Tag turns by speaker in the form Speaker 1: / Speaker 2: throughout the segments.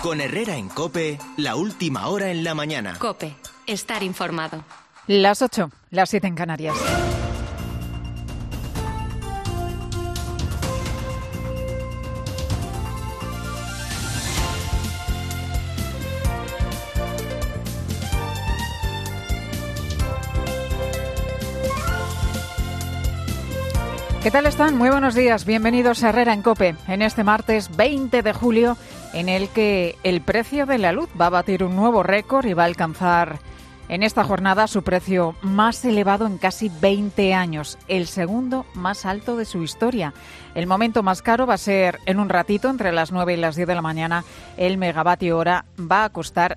Speaker 1: Con Herrera en COPE, la última hora en la mañana.
Speaker 2: COPE, estar informado.
Speaker 3: Las 8, las 7 en Canarias. ¿Qué tal están? Muy buenos días. Bienvenidos a Herrera en COPE en este martes 20 de julio, en el que el precio de la luz va a batir un nuevo récord y va a alcanzar en esta jornada su precio más elevado en casi 20 años, el segundo más alto de su historia. El momento más caro va a ser en un ratito, entre las 9 y las 10 de la mañana. El megavatio hora va a costar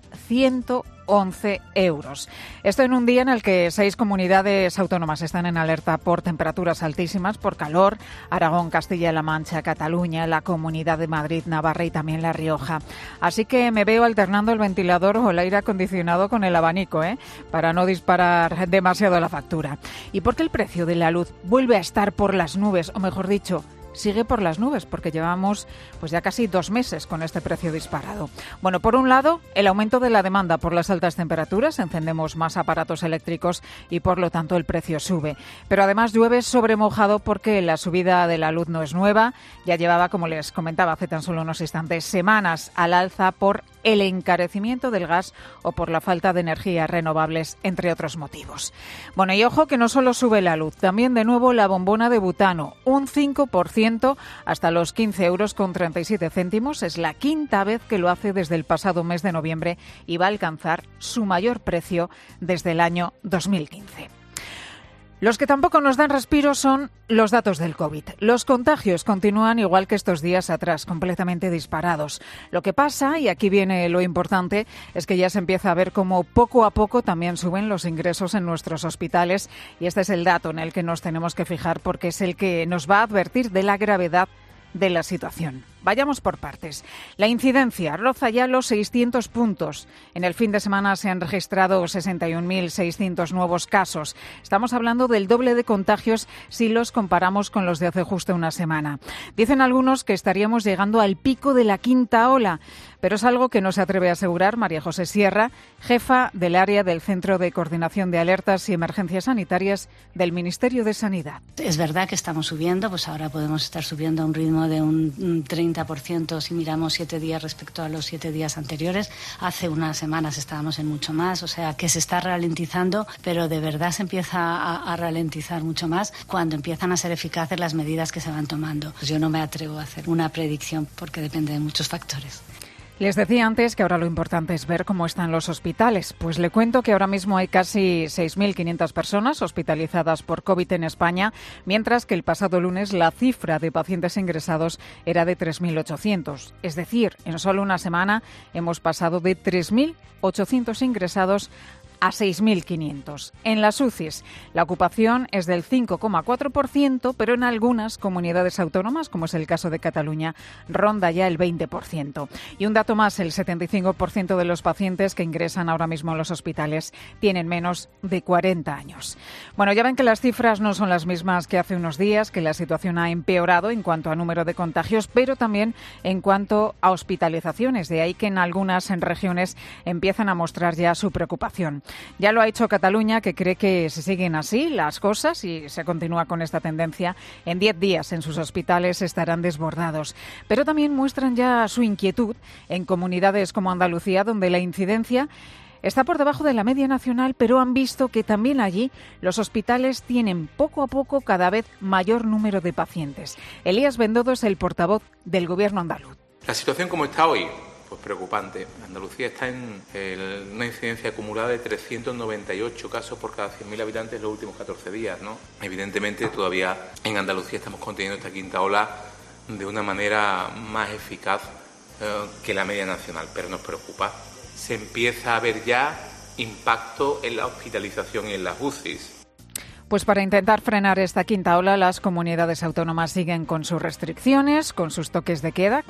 Speaker 3: 111 euros. Esto en un día en el que 6 comunidades autónomas están en alerta por temperaturas altísimas, por calor: Aragón, Castilla-La Mancha, Cataluña, la Comunidad de Madrid, Navarra y también La Rioja. Así que me veo alternando el ventilador o el aire acondicionado con el abanico, para no disparar demasiado la factura. ¿Y por qué el precio de la luz vuelve a estar por las nubes? O mejor dicho, sigue por las nubes, porque llevamos ya casi 2 meses con este precio disparado. Bueno, por un lado, el aumento de la demanda por las altas temperaturas, encendemos más aparatos eléctricos y por lo tanto el precio sube. Pero además llueve sobre mojado porque la subida de la luz no es nueva, ya llevaba, como les comentaba hace tan solo unos instantes, semanas al alza por el encarecimiento del gas o por la falta de energías renovables, entre otros motivos. Bueno, y ojo que no solo sube la luz, también de nuevo la bombona de butano, un 5% hasta los 15,37 euros. Es la quinta vez que lo hace desde el pasado mes de noviembre y va a alcanzar su mayor precio desde el año 2015. Los que tampoco nos dan respiro son los datos del COVID. Los contagios continúan igual que estos días atrás, completamente disparados. Lo que pasa, y aquí viene lo importante, es que ya se empieza a ver cómo poco a poco también suben los ingresos en nuestros hospitales, y este es el dato en el que nos tenemos que fijar porque es el que nos va a advertir de la gravedad de la situación. Vayamos por partes. La incidencia roza ya los 600 puntos. En el fin de semana se han registrado 61.600 nuevos casos. Estamos hablando del doble de contagios si los comparamos con los de hace justo una semana. Dicen algunos que estaríamos llegando al pico de la quinta ola, pero es algo que no se atreve a asegurar María José Sierra, jefa del área del Centro de Coordinación de Alertas y Emergencias Sanitarias del Ministerio de Sanidad.
Speaker 4: Es verdad que estamos subiendo, pues ahora podemos estar subiendo a un ritmo de un 30% si miramos 7 días respecto a los 7 días anteriores. Hace unas semanas estábamos en mucho más, o sea que se está ralentizando, pero de verdad se empieza a ralentizar mucho más cuando empiezan a ser eficaces las medidas que se van tomando. Pues yo no me atrevo a hacer una predicción porque depende de muchos factores.
Speaker 3: Les decía antes que ahora lo importante es ver cómo están los hospitales. Pues le cuento que ahora mismo hay casi 6.500 personas hospitalizadas por COVID en España, mientras que el pasado lunes la cifra de pacientes ingresados era de 3.800. Es decir, en solo una semana hemos pasado de 3.800 ingresados a 6.500. En las UCIs, la ocupación es del 5,4%, pero en algunas comunidades autónomas, como es el caso de Cataluña, ronda ya el 20%. Y un dato más, el 75% de los pacientes que ingresan ahora mismo a los hospitales tienen menos de 40 años. Bueno, ya ven que las cifras no son las mismas que hace unos días, que la situación ha empeorado en cuanto a número de contagios, pero también en cuanto a hospitalizaciones. De ahí que en algunas regiones empiezan a mostrar ya su preocupación. Ya lo ha hecho Cataluña, que cree que si siguen así las cosas y se continúa con esta tendencia, en 10 días en sus hospitales estarán desbordados. Pero también muestran ya su inquietud en comunidades como Andalucía, donde la incidencia está por debajo de la media nacional, pero han visto que también allí los hospitales tienen poco a poco cada vez mayor número de pacientes. Elías Bendodo es el portavoz del Gobierno andaluz.
Speaker 5: La situación como está hoy, pues preocupante. Andalucía está en una incidencia acumulada de 398 casos por cada 100.000 habitantes en los últimos 14 días, ¿no? Evidentemente todavía en Andalucía estamos conteniendo esta quinta ola de una manera más eficaz que la media nacional, pero nos preocupa. Se empieza a ver ya impacto en la hospitalización y en las UCIs.
Speaker 3: Pues para intentar frenar esta quinta ola, las comunidades autónomas siguen con sus restricciones, con sus toques de queda, claro.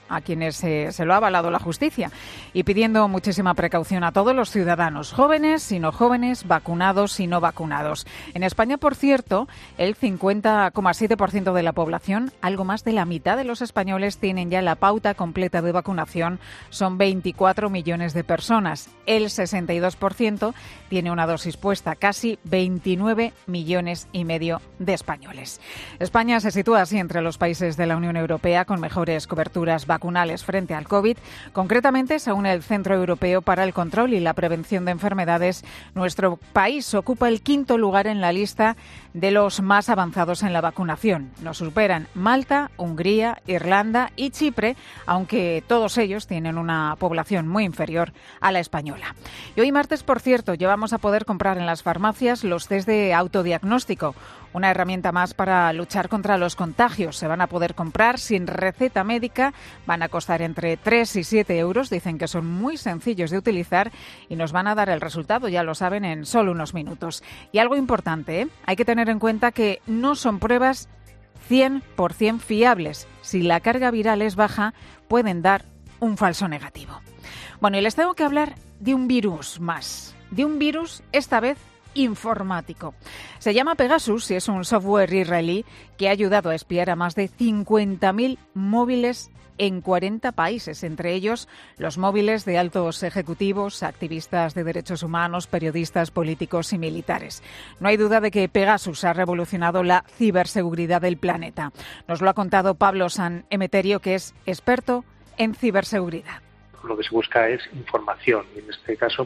Speaker 3: a quienes se lo ha avalado la justicia, y pidiendo muchísima precaución a todos los ciudadanos, jóvenes y no jóvenes, vacunados y no vacunados. En España, por cierto, el 50,7% de la población, algo más de la mitad de los españoles, tienen ya la pauta completa de vacunación. Son 24 millones de personas. El 62% tiene una dosis puesta, casi 29 millones y medio de españoles. España se sitúa así entre los países de la Unión Europea con mejores coberturas vacunales frente al COVID. Concretamente, según el Centro Europeo para el Control y la Prevención de Enfermedades, nuestro país ocupa el 5º lugar en la lista de los más avanzados en la vacunación. Nos superan Malta, Hungría, Irlanda y Chipre, aunque todos ellos tienen una población muy inferior a la española. Y hoy martes, por cierto, ya vamos a poder comprar en las farmacias los test de autodiagnóstico, una herramienta más para luchar contra los contagios. Se van a poder comprar sin receta médica, van a costar entre 3 y 7 euros, dicen que son muy sencillos de utilizar y nos van a dar el resultado, ya lo saben, en solo unos minutos. Y algo importante, hay que tener en cuenta que no son pruebas 100% fiables. Si la carga viral es baja, pueden dar un falso negativo. Bueno, y les tengo que hablar de un virus más, de un virus esta vez informático. Se llama Pegasus y es un software israelí que ha ayudado a espiar a más de 50.000 móviles en 40 países, entre ellos los móviles de altos ejecutivos, activistas de derechos humanos, periodistas, políticos y militares. No hay duda de que Pegasus ha revolucionado la ciberseguridad del planeta. Nos lo ha contado Pablo San Emeterio, que es experto en ciberseguridad.
Speaker 6: Lo que se busca es información y en este caso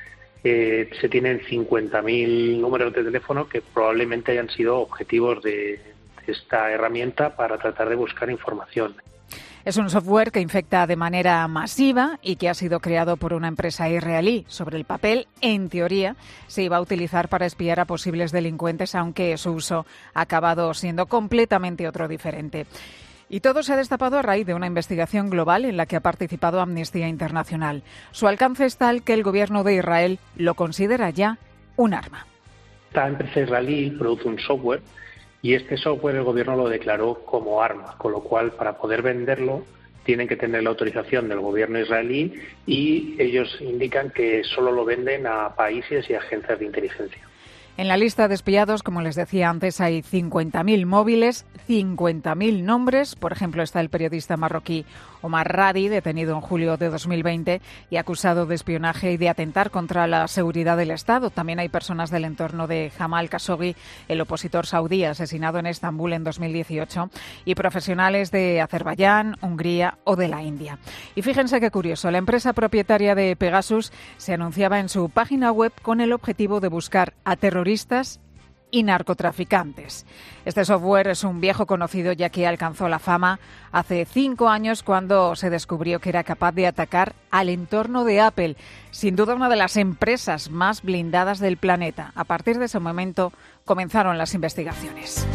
Speaker 6: se tienen 50.000 números de teléfono que probablemente hayan sido objetivos de esta herramienta para tratar de buscar información.
Speaker 3: Es un software que infecta de manera masiva y que ha sido creado por una empresa israelí. Sobre el papel, en teoría, se iba a utilizar para espiar a posibles delincuentes, aunque su uso ha acabado siendo completamente otro diferente. Y todo se ha destapado a raíz de una investigación global en la que ha participado Amnistía Internacional. Su alcance es tal que el gobierno de Israel lo considera ya un arma.
Speaker 6: Esta empresa israelí produce un software y este software el gobierno lo declaró como arma, con lo cual para poder venderlo tienen que tener la autorización del gobierno israelí y ellos indican que solo lo venden a países y agencias de inteligencia.
Speaker 3: En la lista de espiados, como les decía antes, hay 50.000 móviles, 50.000 nombres. Por ejemplo, está el periodista marroquí Omar Radi, detenido en julio de 2020 y acusado de espionaje y de atentar contra la seguridad del Estado. También hay personas del entorno de Jamal Khashoggi, el opositor saudí asesinado en Estambul en 2018, y profesionales de Azerbaiyán, Hungría o de la India. Y fíjense qué curioso, la empresa propietaria de Pegasus se anunciaba en su página web con el objetivo de buscar a terroristas y narcotraficantes. Este software es un viejo conocido, ya que alcanzó la fama hace 5 años cuando se descubrió que era capaz de atacar al entorno de Apple, sin duda una de las empresas más blindadas del planeta. A partir de ese momento comenzaron las investigaciones.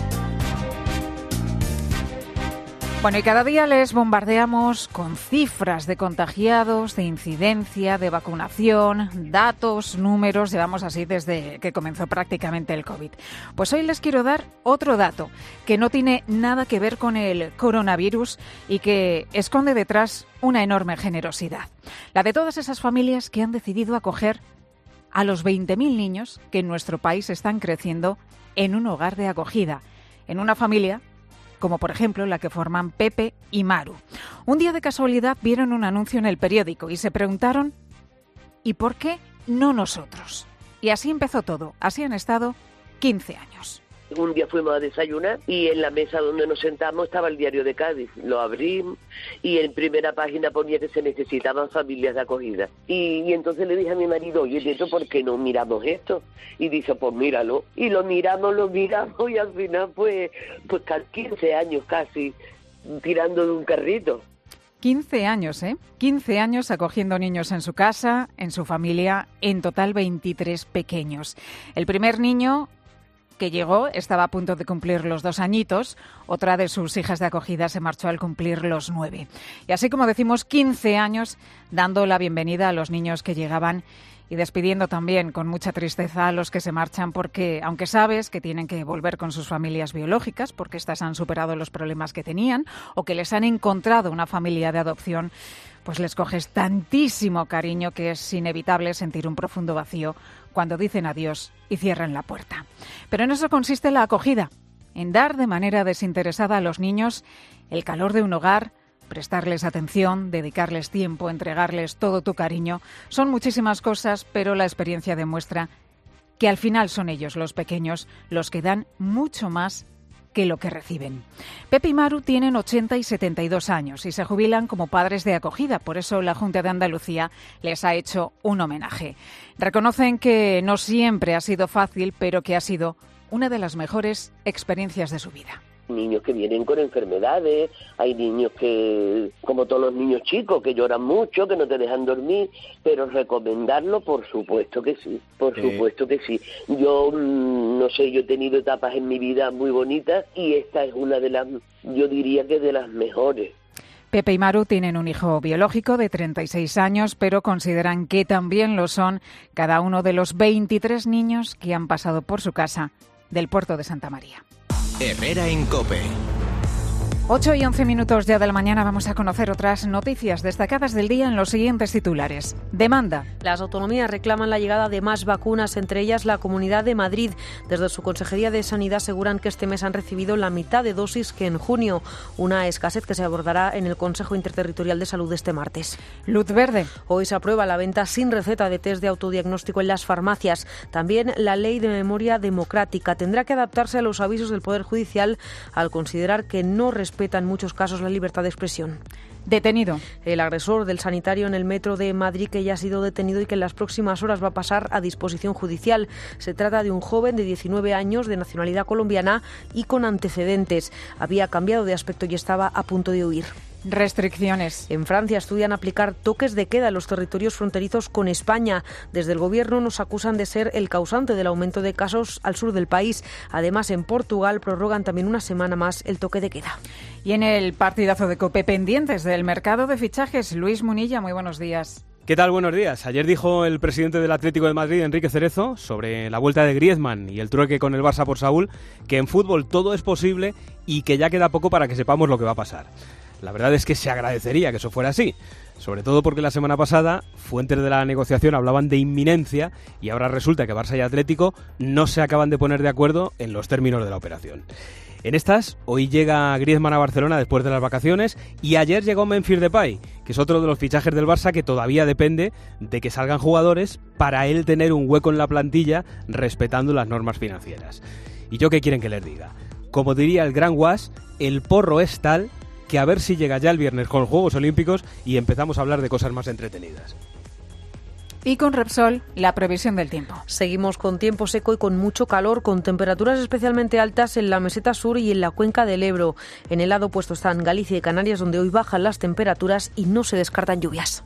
Speaker 3: Bueno, y cada día les bombardeamos con cifras de contagiados, de incidencia, de vacunación, datos, números, llevamos así desde que comenzó prácticamente el COVID. Pues hoy les quiero dar otro dato que no tiene nada que ver con el coronavirus y que esconde detrás una enorme generosidad. La de todas esas familias que han decidido acoger a los 20.000 niños que en nuestro país están creciendo en un hogar de acogida, en una familia como por ejemplo la que forman Pepe y Maru. Un día de casualidad vieron un anuncio en el periódico y se preguntaron ¿y por qué no nosotros? Y así empezó todo. Así han estado 15 años.
Speaker 7: Un día fuimos a desayunar y en la mesa donde nos sentamos estaba el diario de Cádiz. Lo abrí y en primera página ponía que se necesitaban familias de acogida. Y entonces le dije a mi marido, oye, Nieto, ¿por qué no miramos esto? Y dice, pues míralo. Y lo miramos y al final pues 15 años casi tirando de un carrito.
Speaker 3: 15 años, ¿eh? 15 años acogiendo niños en su casa, en su familia, en total 23 pequeños. El primer niño que llegó estaba a punto de cumplir los 2 añitos, otra de sus hijas de acogida se marchó al cumplir los 9. Y así, como decimos, 15 años dando la bienvenida a los niños que llegaban y despidiendo también con mucha tristeza a los que se marchan porque, aunque sabes que tienen que volver con sus familias biológicas porque estas han superado los problemas que tenían o que les han encontrado una familia de adopción, pues les coges tantísimo cariño que es inevitable sentir un profundo vacío cuando dicen adiós y cierran la puerta. Pero en eso consiste la acogida, en dar de manera desinteresada a los niños el calor de un hogar, prestarles atención, dedicarles tiempo, entregarles todo tu cariño. Son muchísimas cosas, pero la experiencia demuestra que al final son ellos, los pequeños, los que dan mucho más que lo que reciben. Pepe y Maru tienen 80 y 72 años y se jubilan como padres de acogida. Por eso la Junta de Andalucía les ha hecho un homenaje. Reconocen que no siempre ha sido fácil, pero que ha sido una de las mejores experiencias de su vida.
Speaker 7: Niños que vienen con enfermedades, hay niños que, como todos los niños chicos, que lloran mucho, que no te dejan dormir, pero recomendarlo, por supuesto que sí, supuesto que sí. Yo, no sé, yo he tenido etapas en mi vida muy bonitas y esta es una de las, yo diría que de las mejores.
Speaker 3: Pepe y Maru tienen un hijo biológico de 36 años, pero consideran que también lo son cada uno de los 23 niños que han pasado por su casa del puerto de Santa María.
Speaker 1: Herrera en COPE.
Speaker 3: 8 y 11 minutos ya de la mañana vamos a conocer otras noticias destacadas del día en los siguientes titulares. Demanda.
Speaker 8: Las autonomías reclaman la llegada de más vacunas, entre ellas la Comunidad de Madrid. Desde su Consejería de Sanidad aseguran que este mes han recibido la mitad de dosis que en junio, una escasez que se abordará en el Consejo Interterritorial de Salud este martes.
Speaker 3: Luz verde.
Speaker 8: Hoy se aprueba la venta sin receta de test de autodiagnóstico en las farmacias. También la Ley de Memoria Democrática tendrá que adaptarse a los avisos del Poder Judicial al considerar que no respeta en muchos casos la libertad de expresión.
Speaker 3: Detenido.
Speaker 8: El agresor del sanitario en el metro de Madrid, que ya ha sido detenido y que en las próximas horas va a pasar a disposición judicial. Se trata de un joven de 19 años de nacionalidad colombiana y con antecedentes. Había cambiado de aspecto y estaba a punto de huir.
Speaker 3: Restricciones.
Speaker 8: En Francia estudian aplicar toques de queda en los territorios fronterizos con España. Desde el gobierno nos acusan de ser el causante del aumento de casos al sur del país. Además, en Portugal prorrogan también una semana más el toque de queda.
Speaker 3: Y en el partidazo de COPE, pendientes del mercado de fichajes, Luis Munilla, muy buenos días.
Speaker 9: ¿Qué tal? Buenos días. Ayer dijo el presidente del Atlético de Madrid, Enrique Cerezo, sobre la vuelta de Griezmann y el trueque con el Barça por Saúl, que en fútbol todo es posible y que ya queda poco para que sepamos lo que va a pasar. La verdad es que se agradecería que eso fuera así, sobre todo porque la semana pasada fuentes de la negociación hablaban de inminencia y ahora resulta que Barça y Atlético no se acaban de poner de acuerdo en los términos de la operación. En estas, hoy llega Griezmann a Barcelona después de las vacaciones y ayer llegó Memphis Depay, que es otro de los fichajes del Barça que todavía depende de que salgan jugadores para él tener un hueco en la plantilla respetando las normas financieras. ¿Y yo qué quieren que les diga? Como diría el gran Guas, el porro es tal que a ver si llega ya el viernes con los Juegos Olímpicos y empezamos a hablar de cosas más entretenidas.
Speaker 3: Y con Repsol, la previsión del tiempo.
Speaker 8: Seguimos con tiempo seco y con mucho calor, con temperaturas especialmente altas en la meseta sur y en la cuenca del Ebro. En el lado opuesto están Galicia y Canarias, donde hoy bajan las temperaturas y no se descartan lluvias.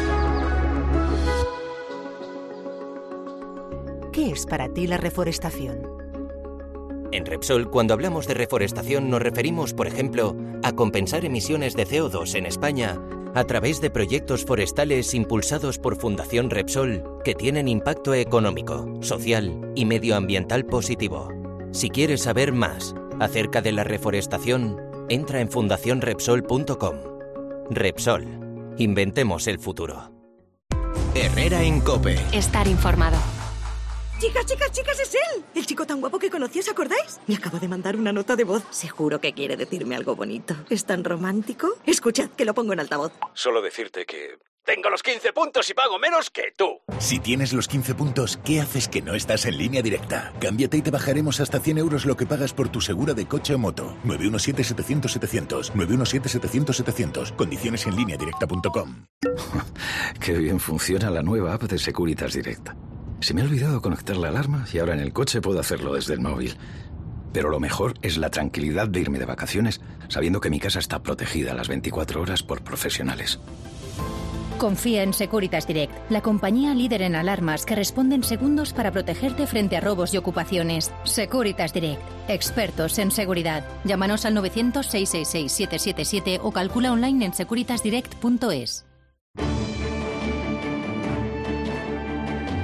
Speaker 10: ¿Qué es para ti la reforestación?
Speaker 1: En Repsol, cuando hablamos de reforestación, nos referimos, por ejemplo, a compensar emisiones de CO2 en España a través de proyectos forestales impulsados por Fundación Repsol que tienen impacto económico, social y medioambiental positivo. Si quieres saber más acerca de la reforestación, entra en fundacionrepsol.com. Repsol. Inventemos el futuro. Herrera en COPE.
Speaker 2: Estar informado.
Speaker 10: Chicas, es él. El chico tan guapo que conocí, ¿os acordáis? Me acabo de mandar una nota de voz. Seguro que quiere decirme algo bonito. ¿Es tan romántico? Escuchad, que lo pongo en altavoz.
Speaker 11: Solo decirte que tengo los 15 puntos y pago menos que tú.
Speaker 12: Si tienes los 15 puntos, ¿qué haces que no estás en Línea Directa? Cámbiate y te bajaremos hasta 100 euros lo que pagas por tu segura de coche o moto. 917-700-700. 917-700-700. Condiciones en lineadirecta.com.
Speaker 13: Qué bien funciona la nueva app de Securitas Direct. Se me ha olvidado conectar la alarma y ahora en el coche puedo hacerlo desde el móvil. Pero lo mejor es la tranquilidad de irme de vacaciones sabiendo que mi casa está protegida a las 24 horas por profesionales.
Speaker 14: Confía en Securitas Direct, la compañía líder en alarmas que responde en segundos para protegerte frente a robos y ocupaciones. Securitas Direct, expertos en seguridad. Llámanos al 900-666-777 o calcula online en securitasdirect.es.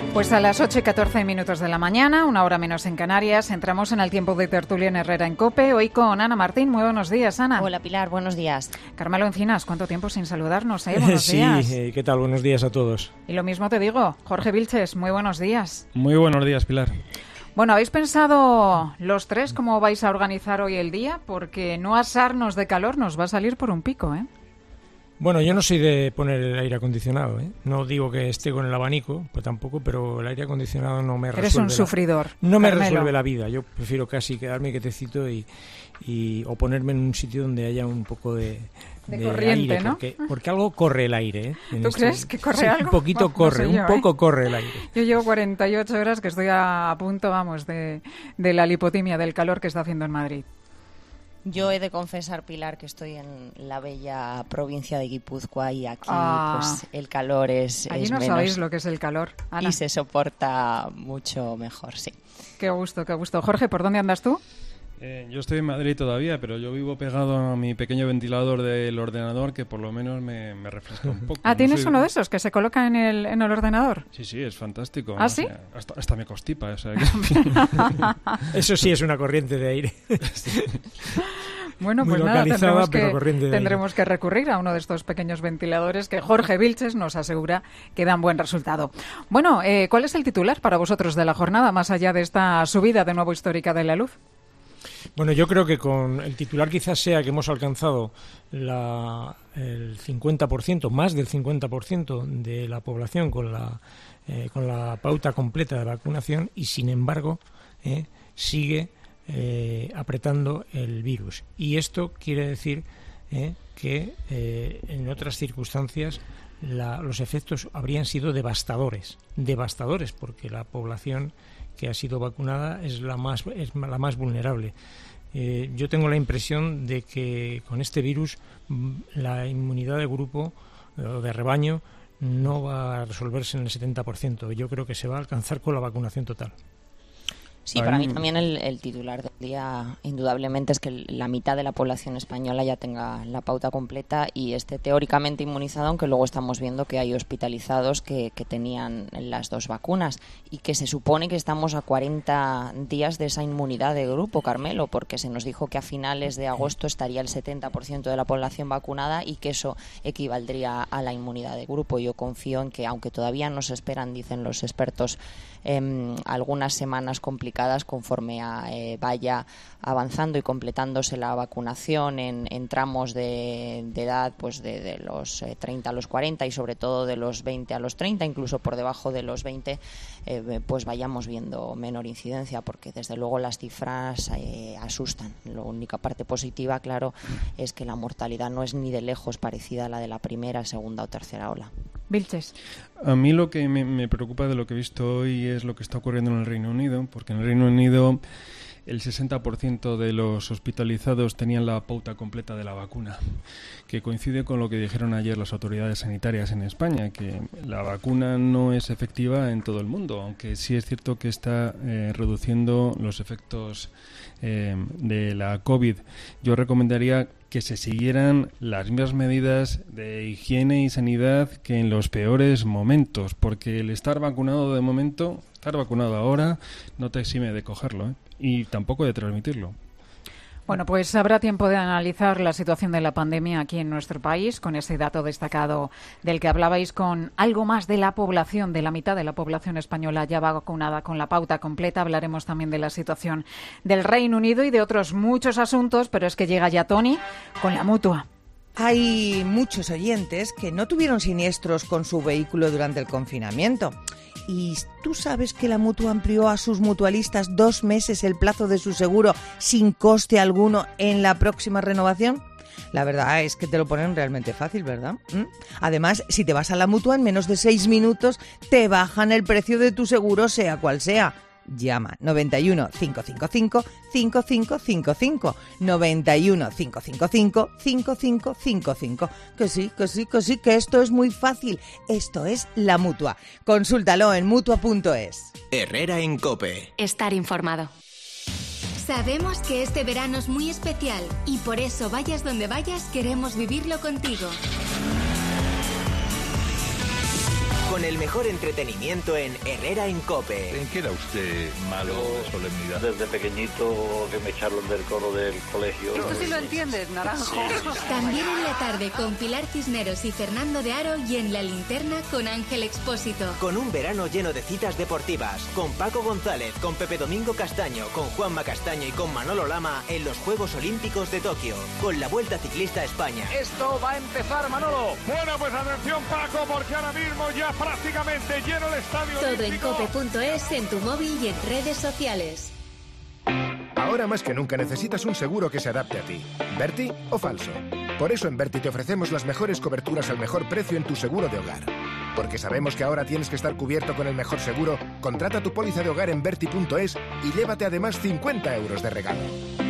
Speaker 3: Pues a las 8:14 de la mañana, una hora menos en Canarias, entramos en el tiempo de tertulia en Herrera en COPE, hoy con Ana Martín. Muy buenos días, Ana.
Speaker 15: Hola, Pilar, buenos días.
Speaker 3: Carmelo Encinas, ¿cuánto tiempo sin saludarnos? Buenos días.
Speaker 16: Sí, ¿qué tal? Buenos días a todos.
Speaker 3: Y lo mismo te digo, Jorge Vilches, muy buenos días.
Speaker 17: Muy buenos días, Pilar.
Speaker 3: Bueno, ¿habéis pensado los tres cómo vais a organizar hoy el día? Porque no asarnos de calor nos va a salir por un pico, ¿eh?
Speaker 16: Bueno, yo no soy de poner el aire acondicionado, ¿eh? No digo que esté con el abanico, pues tampoco, pero el aire acondicionado no me resuelve.
Speaker 3: Eres un sufridor.
Speaker 16: No me
Speaker 3: Carmelo.
Speaker 16: resuelve la vida. Yo prefiero casi quedarme quietecito o ponerme en un sitio donde haya un poco de
Speaker 3: corriente,
Speaker 16: aire,
Speaker 3: ¿no?
Speaker 16: Porque algo corre el aire, ¿eh?
Speaker 3: ¿Tú crees que corre
Speaker 16: sí,
Speaker 3: algo?
Speaker 16: Un poquito
Speaker 3: Bueno,
Speaker 16: corre,
Speaker 3: no sé yo,
Speaker 16: un poco corre el aire.
Speaker 3: Yo llevo 48 horas que estoy a punto, de la lipotimia, del calor que está haciendo en Madrid.
Speaker 15: Yo he de confesar, Pilar, que estoy en la bella provincia de Guipúzcoa y aquí pues el calor es
Speaker 3: Allí
Speaker 15: es
Speaker 3: no
Speaker 15: menos
Speaker 3: sabéis lo que es el calor, Ana.
Speaker 15: y se soporta mucho mejor, sí.
Speaker 3: Qué gusto, qué gusto. Jorge, ¿por dónde andas tú?
Speaker 17: Yo estoy en Madrid todavía, pero yo vivo pegado a mi pequeño ventilador del ordenador que por lo menos me refresca un poco.
Speaker 3: Ah, ¿tienes uno de esos que se coloca en el ordenador?
Speaker 17: Sí, es fantástico.
Speaker 3: ¿Ah, sí?
Speaker 17: Hasta me constipa. O sea,
Speaker 16: Eso sí es una corriente de aire.
Speaker 3: Bueno,
Speaker 16: muy
Speaker 3: pues nada,
Speaker 16: tendremos
Speaker 3: tendremos que recurrir a uno de estos pequeños ventiladores que Jorge Vilches nos asegura que dan buen resultado. Bueno, ¿cuál es el titular para vosotros de la jornada, más allá de esta subida de nuevo histórica de la luz?
Speaker 16: Bueno, yo creo que con el titular quizás sea que hemos alcanzado el 50%, más del 50% de la población con la pauta completa de vacunación y, sin embargo, sigue apretando el virus. Y esto quiere decir que en otras circunstancias los efectos habrían sido devastadores, porque la población que ha sido vacunada es la más vulnerable. Yo tengo la impresión de que con este virus la inmunidad de grupo o de rebaño no va a resolverse en el 70%. Yo creo que se va a alcanzar con la vacunación total.
Speaker 15: Sí, para mí también el titular del día indudablemente es que la mitad de la población española ya tenga la pauta completa y esté teóricamente inmunizado, aunque luego estamos viendo que hay hospitalizados que tenían las dos vacunas y que se supone que estamos a 40 días de esa inmunidad de grupo, Carmelo, porque se nos dijo que a finales de agosto estaría el 70% de la población vacunada y que eso equivaldría a la inmunidad de grupo. Yo confío en que, aunque todavía nos esperan, dicen los expertos, algunas semanas complicadas conforme vaya avanzando y completándose la vacunación en tramos de edad, pues de los 30 a los 40 y sobre todo de los 20 a los 30, incluso por debajo de los 20, pues vayamos viendo menor incidencia, porque desde luego las cifras asustan. La única parte positiva, claro, es que la mortalidad no es ni de lejos parecida a la de la primera, segunda o tercera ola.
Speaker 3: Vilches.
Speaker 17: A mí lo que me preocupa de lo que he visto hoy es lo que está ocurriendo en el Reino Unido, porque en el Reino Unido el 60% de los hospitalizados tenían la pauta completa de la vacuna, que coincide con lo que dijeron ayer las autoridades sanitarias en España, que la vacuna no es efectiva en todo el mundo, aunque sí es cierto que está reduciendo los efectos de la COVID. Yo recomendaría que se siguieran las mismas medidas de higiene y sanidad que en los peores momentos, porque el estar vacunado de momento, estar vacunado ahora, no te exime de cogerlo, y tampoco de transmitirlo.
Speaker 3: Bueno, pues habrá tiempo de analizar la situación de la pandemia aquí en nuestro país, con ese dato destacado del que hablabais, con algo más de la población, de la mitad de la población española ya vacunada con la pauta completa. Hablaremos también de la situación del Reino Unido y de otros muchos asuntos, pero es que llega ya Tony con la Mutua.
Speaker 18: Hay muchos oyentes que no tuvieron siniestros con su vehículo durante el confinamiento. ¿Y tú sabes que la Mutua amplió a sus mutualistas 2 meses el plazo de su seguro sin coste alguno en la próxima renovación? La verdad es que te lo ponen realmente fácil, ¿verdad? Además, si te vas a la Mutua en menos de 6 minutos, te bajan el precio de tu seguro, sea cual sea. Llama 91 555 5555 91 555 5555. Que sí, que esto es muy fácil. Esto es la Mutua. Consúltalo en mutua.es.
Speaker 1: Herrera en COPE.
Speaker 2: Estar informado.
Speaker 19: Sabemos que este verano es muy especial y por eso, vayas donde vayas, queremos vivirlo contigo.
Speaker 20: con el mejor entretenimiento en Herrera en COPE.
Speaker 21: ¿En qué era usted malo de solemnidad?
Speaker 22: Desde pequeñito que me echaron del coro del colegio.
Speaker 23: Esto sí lo entiendes, Naranjo.
Speaker 19: Sí. También en la tarde con Pilar Cisneros y Fernando de Aro y en La Linterna con Ángel Expósito.
Speaker 20: Con un verano lleno de citas deportivas, con Paco González, con Pepe Domingo Castaño, con Juanma Castaño y con Manolo Lama en los Juegos Olímpicos de Tokio, con la Vuelta Ciclista a España.
Speaker 11: Esto va a empezar, Manolo.
Speaker 24: Bueno, pues atención, Paco, porque ahora mismo ya prácticamente lleno el estadio
Speaker 19: Todo
Speaker 24: olímpico.
Speaker 19: en cope.es, en tu móvil y en redes sociales.
Speaker 25: Ahora más que nunca necesitas un seguro que se adapte a ti. ¿Verti o falso? Por eso en Verti te ofrecemos las mejores coberturas al mejor precio en tu seguro de hogar. Porque sabemos que ahora tienes que estar cubierto con el mejor seguro, contrata tu póliza de hogar en Verti.es y llévate además 50 euros de regalo.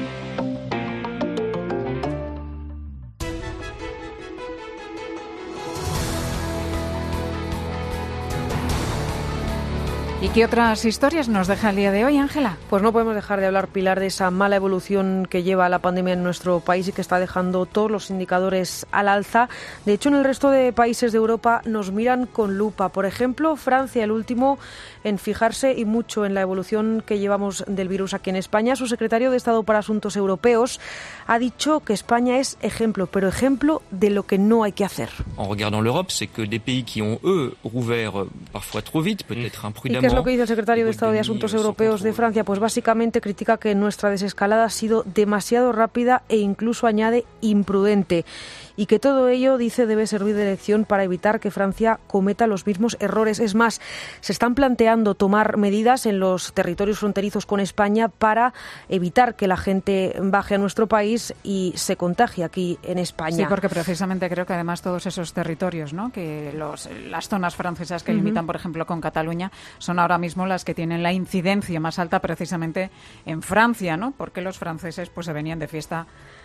Speaker 3: ¿Y qué otras historias nos deja el día de hoy, Ángela?
Speaker 8: Pues no podemos dejar de hablar, Pilar, de esa mala evolución que lleva la pandemia en nuestro país y que está dejando todos los indicadores al alza. De hecho, en el resto de países de Europa nos miran con lupa. Por ejemplo, Francia, el último en fijarse y mucho en la evolución que llevamos del virus aquí en España. Su secretario de Estado para Asuntos Europeos ha dicho que España es ejemplo, pero ejemplo de lo que no hay que hacer.
Speaker 26: En regardant l'Europe, c'est que des pays qui ont, eux, rouvert parfois trop vite, peut-être imprudemment.
Speaker 8: ¿Y qué es lo que dice el secretario de Estado de Asuntos Europeos de Francia? Pues básicamente critica que nuestra desescalada ha sido demasiado rápida e incluso añade imprudente. Y que todo ello, dice, debe servir de lección para evitar que Francia cometa los mismos errores. Es más, se están planteando tomar medidas en los territorios fronterizos con España para evitar que la gente baje a nuestro país y se contagie aquí en España.
Speaker 3: Sí, porque precisamente creo que además todos esos territorios, ¿no?, que las zonas francesas que limitan, por ejemplo, con Cataluña, son ahora mismo las que tienen la incidencia más alta precisamente en Francia, ¿no?, porque los franceses pues se venían de fiesta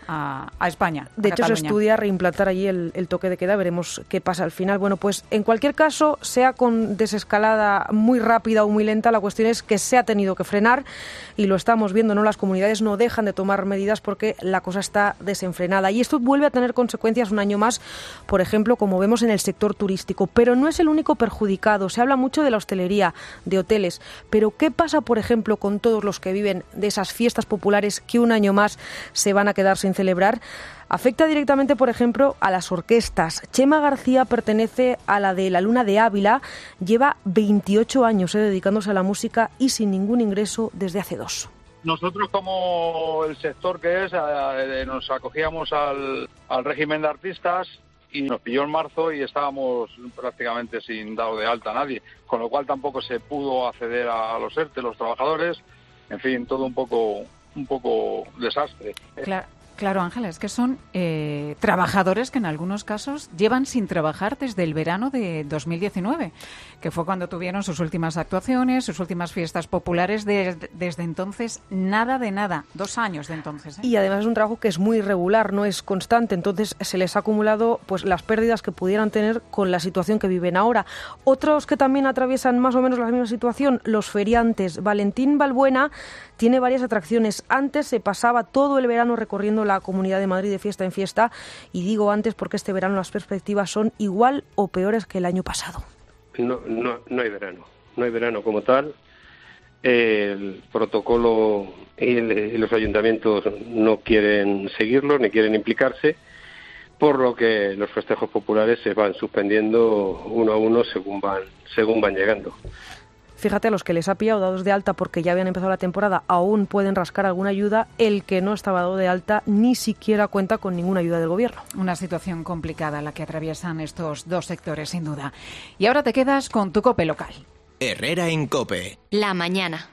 Speaker 3: a España.
Speaker 8: De hecho, se estudia reimplantar allí el toque de queda. Veremos qué pasa al final. Bueno, pues en cualquier caso, sea con desescalada muy rápida o muy lenta, la cuestión es que se ha tenido que frenar y lo estamos viendo, ¿no? Las comunidades no dejan de tomar medidas porque la cosa está desenfrenada. Y esto vuelve a tener consecuencias un año más, por ejemplo, como vemos en el sector turístico. Pero no es el único perjudicado. Se habla mucho de la hostelería, de hoteles. Pero ¿qué pasa, por ejemplo, con todos los que viven de esas fiestas populares que un año más se van a quedar sin celebrar? Afecta directamente, por ejemplo, a las orquestas. Chema García pertenece a la de la Luna de Ávila. Lleva 28 años dedicándose a la música y sin ningún ingreso desde hace 2.
Speaker 27: Nosotros, como el sector que es, nos acogíamos al régimen de artistas y nos pilló en marzo y estábamos prácticamente sin dado de alta a nadie, con lo cual tampoco se pudo acceder a los ERTE, los trabajadores, en fin, todo un poco desastre.
Speaker 3: Claro, Ángela, es que son trabajadores que en algunos casos llevan sin trabajar desde el verano de 2019, que fue cuando tuvieron sus últimas actuaciones, sus últimas fiestas populares. Desde entonces, nada de nada. 2 años de entonces.
Speaker 8: Y además es un trabajo que es muy irregular, no es constante. Entonces se les ha acumulado pues las pérdidas que pudieran tener con la situación que viven ahora. Otros que también atraviesan más o menos la misma situación, los feriantes. Valentín Balbuena tiene varias atracciones. Antes se pasaba todo el verano recorriendo la Comunidad de Madrid de fiesta en fiesta, y digo antes porque este verano las perspectivas son igual o peores que el año pasado.
Speaker 28: No hay verano como tal. El protocolo y los ayuntamientos no quieren seguirlo ni quieren implicarse, por lo que los festejos populares se van suspendiendo uno a uno según van llegando.
Speaker 8: Fíjate, a los que les ha pillado dados de alta porque ya habían empezado la temporada aún pueden rascar alguna ayuda. El que no estaba dado de alta ni siquiera cuenta con ninguna ayuda del gobierno.
Speaker 3: Una situación complicada la que atraviesan estos dos sectores, sin duda. Y ahora te quedas con tu COPE local.
Speaker 20: Herrera en COPE.
Speaker 2: La mañana.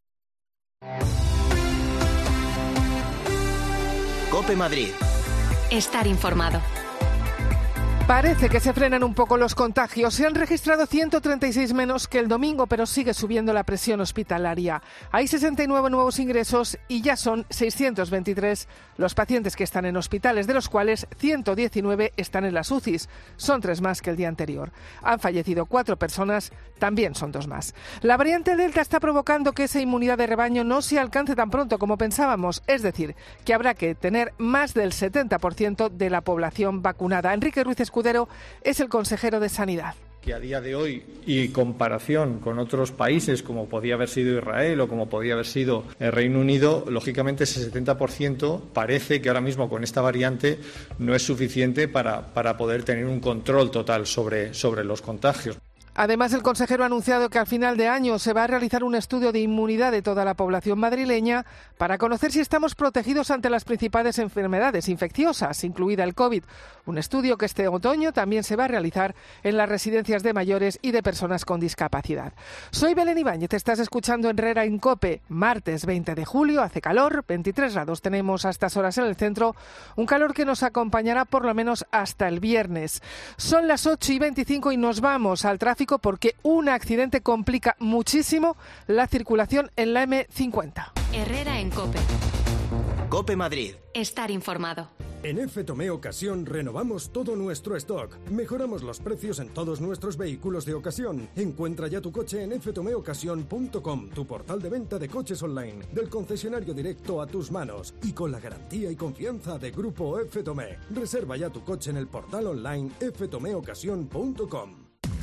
Speaker 20: COPE Madrid.
Speaker 2: Estar informado.
Speaker 29: Parece que se frenan un poco los contagios. Se han registrado 136 menos que el domingo, pero sigue subiendo la presión hospitalaria. Hay 69 nuevos ingresos y ya son 623 los pacientes que están en hospitales, de los cuales 119 están en las UCIs. Son 3 más que el día anterior. Han fallecido 4 personas, también son 2 más. La variante Delta está provocando que esa inmunidad de rebaño no se alcance tan pronto como pensábamos. Es decir, que habrá que tener más del 70% de la población vacunada. Enrique Ruiz Escudero es el consejero de Sanidad.
Speaker 4: que a día de hoy, y comparación con otros países como podía haber sido Israel o como podía haber sido el Reino Unido, lógicamente ese 70% parece que ahora mismo con esta variante no es suficiente para poder tener un control total sobre los contagios.
Speaker 29: Además, el consejero ha anunciado que al final de año se va a realizar un estudio de inmunidad de toda la población madrileña para conocer si estamos protegidos ante las principales enfermedades infecciosas, incluida el COVID. Un estudio que este otoño también se va a realizar en las residencias de mayores y de personas con discapacidad. Soy Belén Ibáñez, estás escuchando Herrera en COPE. Martes 20 de julio, hace calor, 23 grados tenemos a estas horas en el centro, un calor que nos acompañará por lo menos hasta el viernes. Son las 8:25 y nos vamos al tráfico porque un accidente complica muchísimo la circulación en la M50.
Speaker 2: Herrera en COPE.
Speaker 20: COPE Madrid.
Speaker 2: Estar informado.
Speaker 5: En F-Tomé Ocasión renovamos todo nuestro stock. Mejoramos los precios en todos nuestros vehículos de ocasión. Encuentra ya tu coche en ftomeocasión.com, tu portal de venta de coches online, del concesionario directo a tus manos y con la garantía y confianza de Grupo F-Tomé. Reserva ya tu coche en el portal online ftomeocasión.com.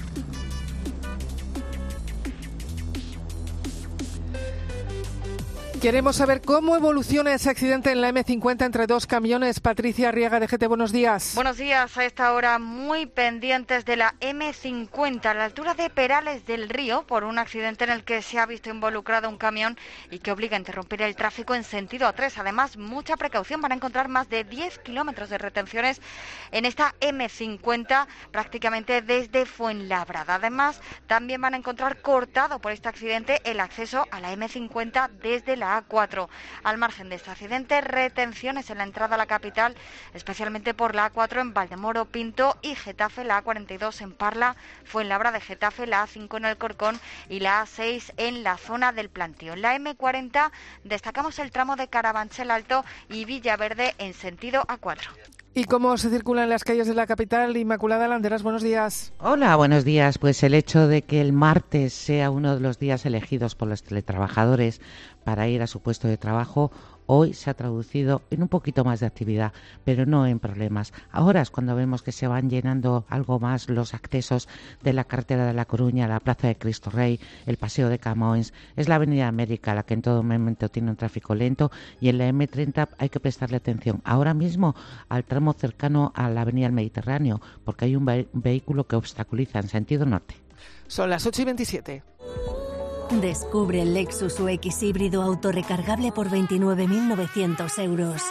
Speaker 29: Queremos saber cómo evoluciona ese accidente en la M50 entre dos camiones. Patricia Arriaga, de GT, buenos días.
Speaker 6: Buenos días. A esta hora muy pendientes de la M50 a la altura de Perales del Río por un accidente en el que se ha visto involucrado un camión y que obliga a interrumpir el tráfico en sentido A3. Además, mucha precaución, van a encontrar más de 10 kilómetros de retenciones en esta M50 prácticamente desde Fuenlabrada. Además, también van a encontrar cortado por este accidente el acceso a la M50 desde la A4. Al margen de este accidente, retenciones en la entrada a la capital, especialmente por la A4 en Valdemoro, Pinto y Getafe, la A42 en Parla, Fuenlabrada de Getafe, la A5 en Alcorcón y la A6 en la zona del Plantío. En la M40 destacamos el tramo de Carabanchel Alto y Villaverde en sentido A4.
Speaker 29: ¿Y cómo se circula en las calles de la capital? Inmaculada Landeras, buenos días.
Speaker 7: Hola, buenos días. Pues el hecho de que el martes sea uno de los días elegidos por los teletrabajadores para ir a su puesto de trabajo, hoy se ha traducido en un poquito más de actividad, pero no en problemas. Ahora es cuando vemos que se van llenando algo más los accesos de la carretera de La Coruña, la Plaza de Cristo Rey, el Paseo de Camões. Es la Avenida América la que en todo momento tiene un tráfico lento y en la M30 hay que prestarle atención ahora mismo al tramo cercano a la Avenida del Mediterráneo, porque hay un vehículo que obstaculiza en sentido norte.
Speaker 29: Son las 8:27.
Speaker 9: Descubre el Lexus UX híbrido autorrecargable por 29.900 euros.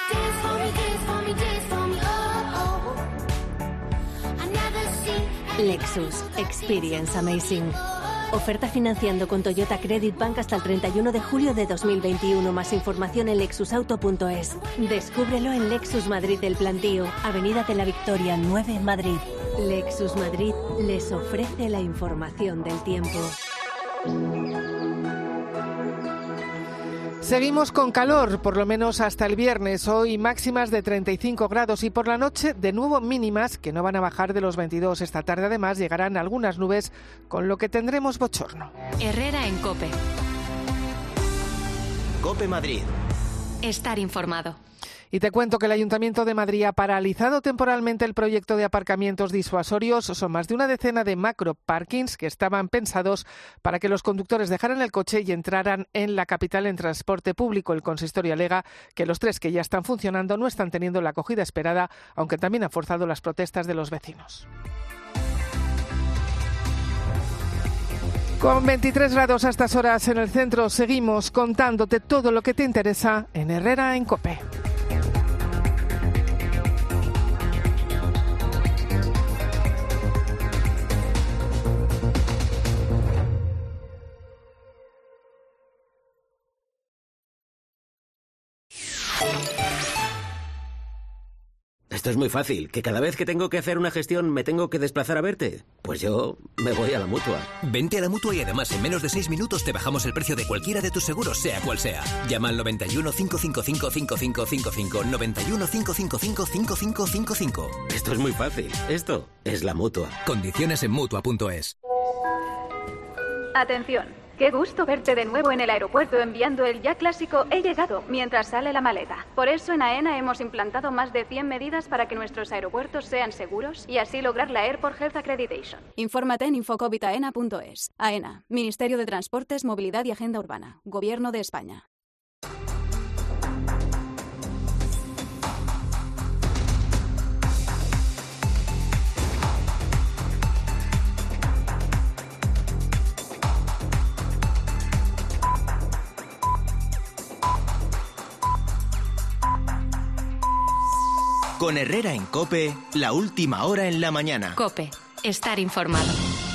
Speaker 9: Lexus Experience Amazing. Oferta financiando con Toyota Credit Bank hasta el 31 de julio de 2021. Más información en lexusauto.es. Descúbrelo en Lexus Madrid del Plantío, Avenida de la Victoria 9, Madrid. Lexus Madrid les ofrece la información del tiempo.
Speaker 29: Seguimos con calor, por lo menos hasta el viernes. Hoy máximas de 35 grados y por la noche de nuevo mínimas que no van a bajar de los 22. Esta tarde además llegarán algunas nubes, con lo que tendremos bochorno.
Speaker 2: Herrera en COPE.
Speaker 20: COPE Madrid.
Speaker 2: Estar informado.
Speaker 29: Y te cuento que el Ayuntamiento de Madrid ha paralizado temporalmente el proyecto de aparcamientos disuasorios. Son más de una decena de macro-parkings que estaban pensados para que los conductores dejaran el coche y entraran en la capital en transporte público. El consistorio alega que los 3 que ya están funcionando no están teniendo la acogida esperada, aunque también ha forzado las protestas de los vecinos. Con 23 grados a estas horas en el centro, seguimos contándote todo lo que te interesa en Herrera en COPE.
Speaker 11: Esto es muy fácil, que cada vez que tengo que hacer una gestión me tengo que desplazar a verte. Pues yo me voy a la Mutua.
Speaker 10: Vente a la Mutua y además en menos de 6 minutos te bajamos el precio de cualquiera de tus seguros, sea cual sea. Llama al 91 555 5555, 91 555 5555.
Speaker 11: Esto es muy fácil. Esto es la Mutua.
Speaker 10: Condiciones en Mutua.es.
Speaker 12: Atención.
Speaker 1: Qué gusto verte de nuevo en el aeropuerto enviando el ya clásico "he llegado" mientras sale la maleta. Por eso en AENA hemos implantado más de 100 medidas para que nuestros aeropuertos sean seguros y así lograr la Airport Health Accreditation. Infórmate en infocovitaena.es. AENA, Ministerio de Transportes, Movilidad y Agenda Urbana, Gobierno de España.
Speaker 20: Con Herrera en COPE, la última hora en la mañana.
Speaker 2: COPE, estar informado.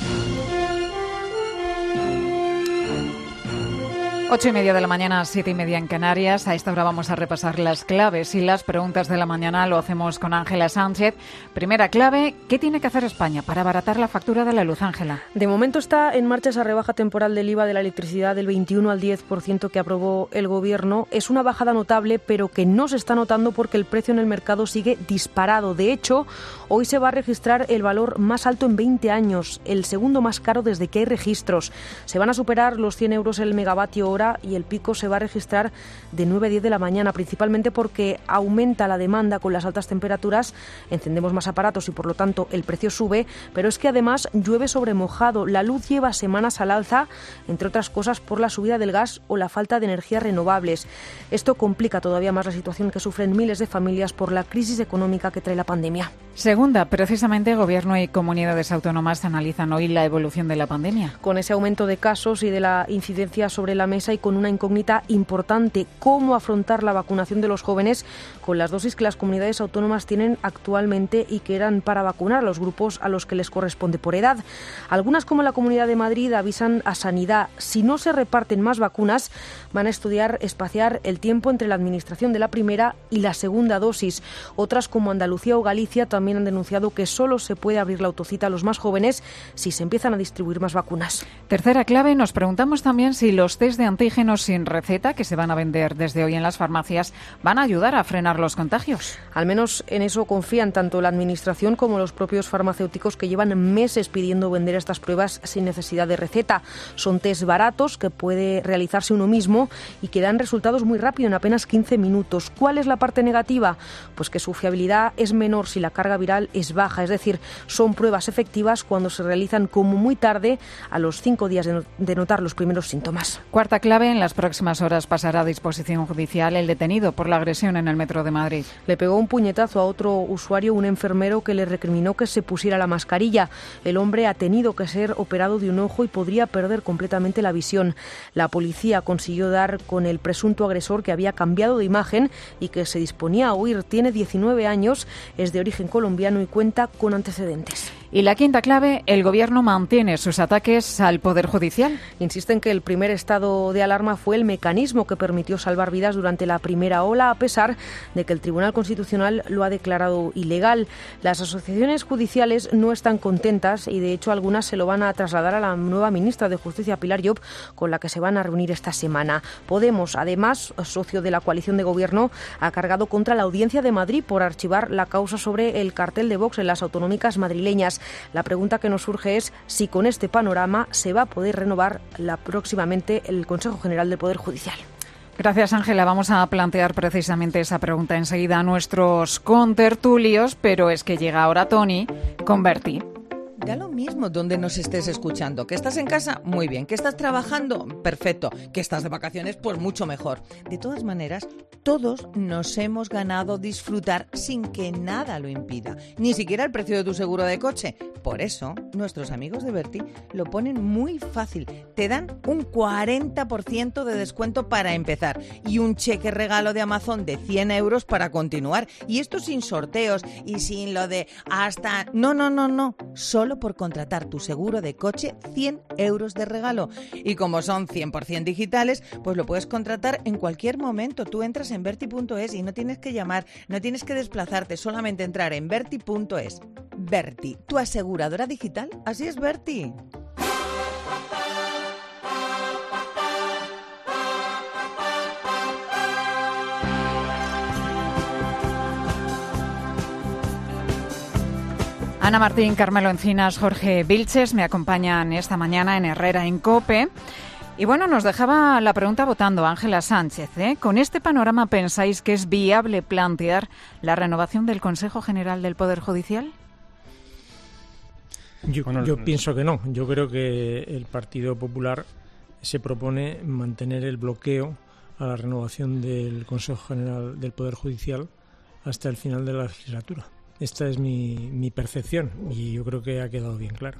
Speaker 3: 8:30 de la mañana, 7:30 en Canarias. A esta hora vamos a repasar las claves y las preguntas de la mañana. Lo hacemos con Ángela Sánchez. Primera clave, ¿qué tiene que hacer España para abaratar la factura de la luz, Ángela?
Speaker 8: De momento está en marcha esa rebaja temporal del IVA de la electricidad del 21 al 10% que aprobó el Gobierno. Es una bajada notable, pero que no se está notando porque el precio en el mercado sigue disparado. De hecho, hoy se va a registrar el valor más alto en 20 años, el segundo más caro desde que hay registros. Se van a superar los 100 euros el megavatio hora y el pico se va a registrar de 9 a 10 de la mañana, principalmente porque aumenta la demanda con las altas temperaturas, encendemos más aparatos y por lo tanto el precio sube, pero es que además llueve sobre mojado, la luz lleva semanas al alza, entre otras cosas por la subida del gas o la falta de energías renovables. Esto complica todavía más la situación que sufren miles de familias por la crisis económica que trae la pandemia.
Speaker 3: Segunda, precisamente Gobierno y comunidades autónomas analizan hoy la evolución de la pandemia.
Speaker 8: Con ese aumento de casos y de la incidencia sobre la mesa y con una incógnita importante, cómo afrontar la vacunación de los jóvenes con las dosis que las comunidades autónomas tienen actualmente y que eran para vacunar a los grupos a los que les corresponde por edad. Algunas, como la Comunidad de Madrid, avisan a Sanidad, si no se reparten más vacunas, van a estudiar espaciar el tiempo entre la administración de la primera y la segunda dosis. Otras, como Andalucía o Galicia, también han denunciado que solo se puede abrir la autocita a los más jóvenes si se empiezan a distribuir más vacunas.
Speaker 3: Tercera clave, nos preguntamos también si los test de antígenos sin receta que se van a vender desde hoy en las farmacias van a ayudar a frenar los contagios.
Speaker 8: Al menos en eso confían tanto la Administración como los propios farmacéuticos, que llevan meses pidiendo vender estas pruebas sin necesidad de receta. Son test baratos que puede realizarse uno mismo y que dan resultados muy rápido, en apenas 15 minutos. ¿Cuál es la parte negativa? Pues que su fiabilidad es menor si la carga viral es baja, es decir, son pruebas efectivas cuando se realizan como muy tarde, a los 5 días de notar los primeros síntomas.
Speaker 3: Cuarta clave, en las próximas horas pasará a disposición judicial el detenido por la agresión en el metro de Madrid.
Speaker 8: Le pegó un puñetazo a otro usuario, un enfermero, que le recriminó que se pusiera la mascarilla. El hombre ha tenido que ser operado de un ojo y podría perder completamente la visión. La policía consiguió dar con el presunto agresor, que había cambiado de imagen y que se disponía a huir. Tiene 19 años, es de origen colombiano y cuenta con antecedentes.
Speaker 3: Y la quinta clave, el Gobierno mantiene sus ataques al Poder Judicial.
Speaker 8: Insisten que el primer estado de alarma fue el mecanismo que permitió salvar vidas durante la primera ola, a pesar de que el Tribunal Constitucional lo ha declarado ilegal. Las asociaciones judiciales no están contentas y, de hecho, algunas se lo van a trasladar a la nueva ministra de Justicia, Pilar Llop, con la que se van a reunir esta semana. Podemos, además, socio de la coalición de Gobierno, ha cargado contra la Audiencia de Madrid por archivar la causa sobre el cartel de Vox en las autonómicas madrileñas. La pregunta que nos surge es si con este panorama se va a poder renovar próximamente el Consejo General del Poder Judicial.
Speaker 3: Gracias, Ángela. Vamos a plantear precisamente esa pregunta enseguida a nuestros contertulios, pero es que llega ahora Tony con Berti.
Speaker 12: Da lo mismo donde nos estés escuchando. ¿Que estás en casa? Muy bien. ¿Que estás trabajando? Perfecto. ¿Que estás de vacaciones? Pues mucho mejor. De todas maneras, todos nos hemos ganado disfrutar sin que nada lo impida. Ni siquiera el precio de tu seguro de coche. Por eso, nuestros amigos de Berti lo ponen muy fácil. Te dan un 40% de descuento para empezar y un cheque regalo de Amazon de 100 euros para continuar. Y esto sin sorteos y sin lo de hasta... No. Solo por contratar tu seguro de coche, 100 euros de regalo. Y como son 100% digitales, pues lo puedes contratar en cualquier momento. Tú entras en Berti.es y no tienes que llamar, no tienes que desplazarte, solamente entrar en Berti.es. Berti, tu aseguradora digital. Así es, Berti.
Speaker 3: Ana Martín, Carmelo Encinas, Jorge Vilches me acompañan esta mañana en Herrera en COPE. Y bueno, nos dejaba la pregunta votando Ángela Sánchez. ¿Con este panorama pensáis que es viable plantear la renovación del Consejo General del Poder Judicial?
Speaker 13: Yo pienso que no. Yo creo que el Partido Popular se propone mantener el bloqueo a la renovación del Consejo General del Poder Judicial hasta el final de la legislatura. Esta es mi percepción y yo creo que ha quedado bien claro.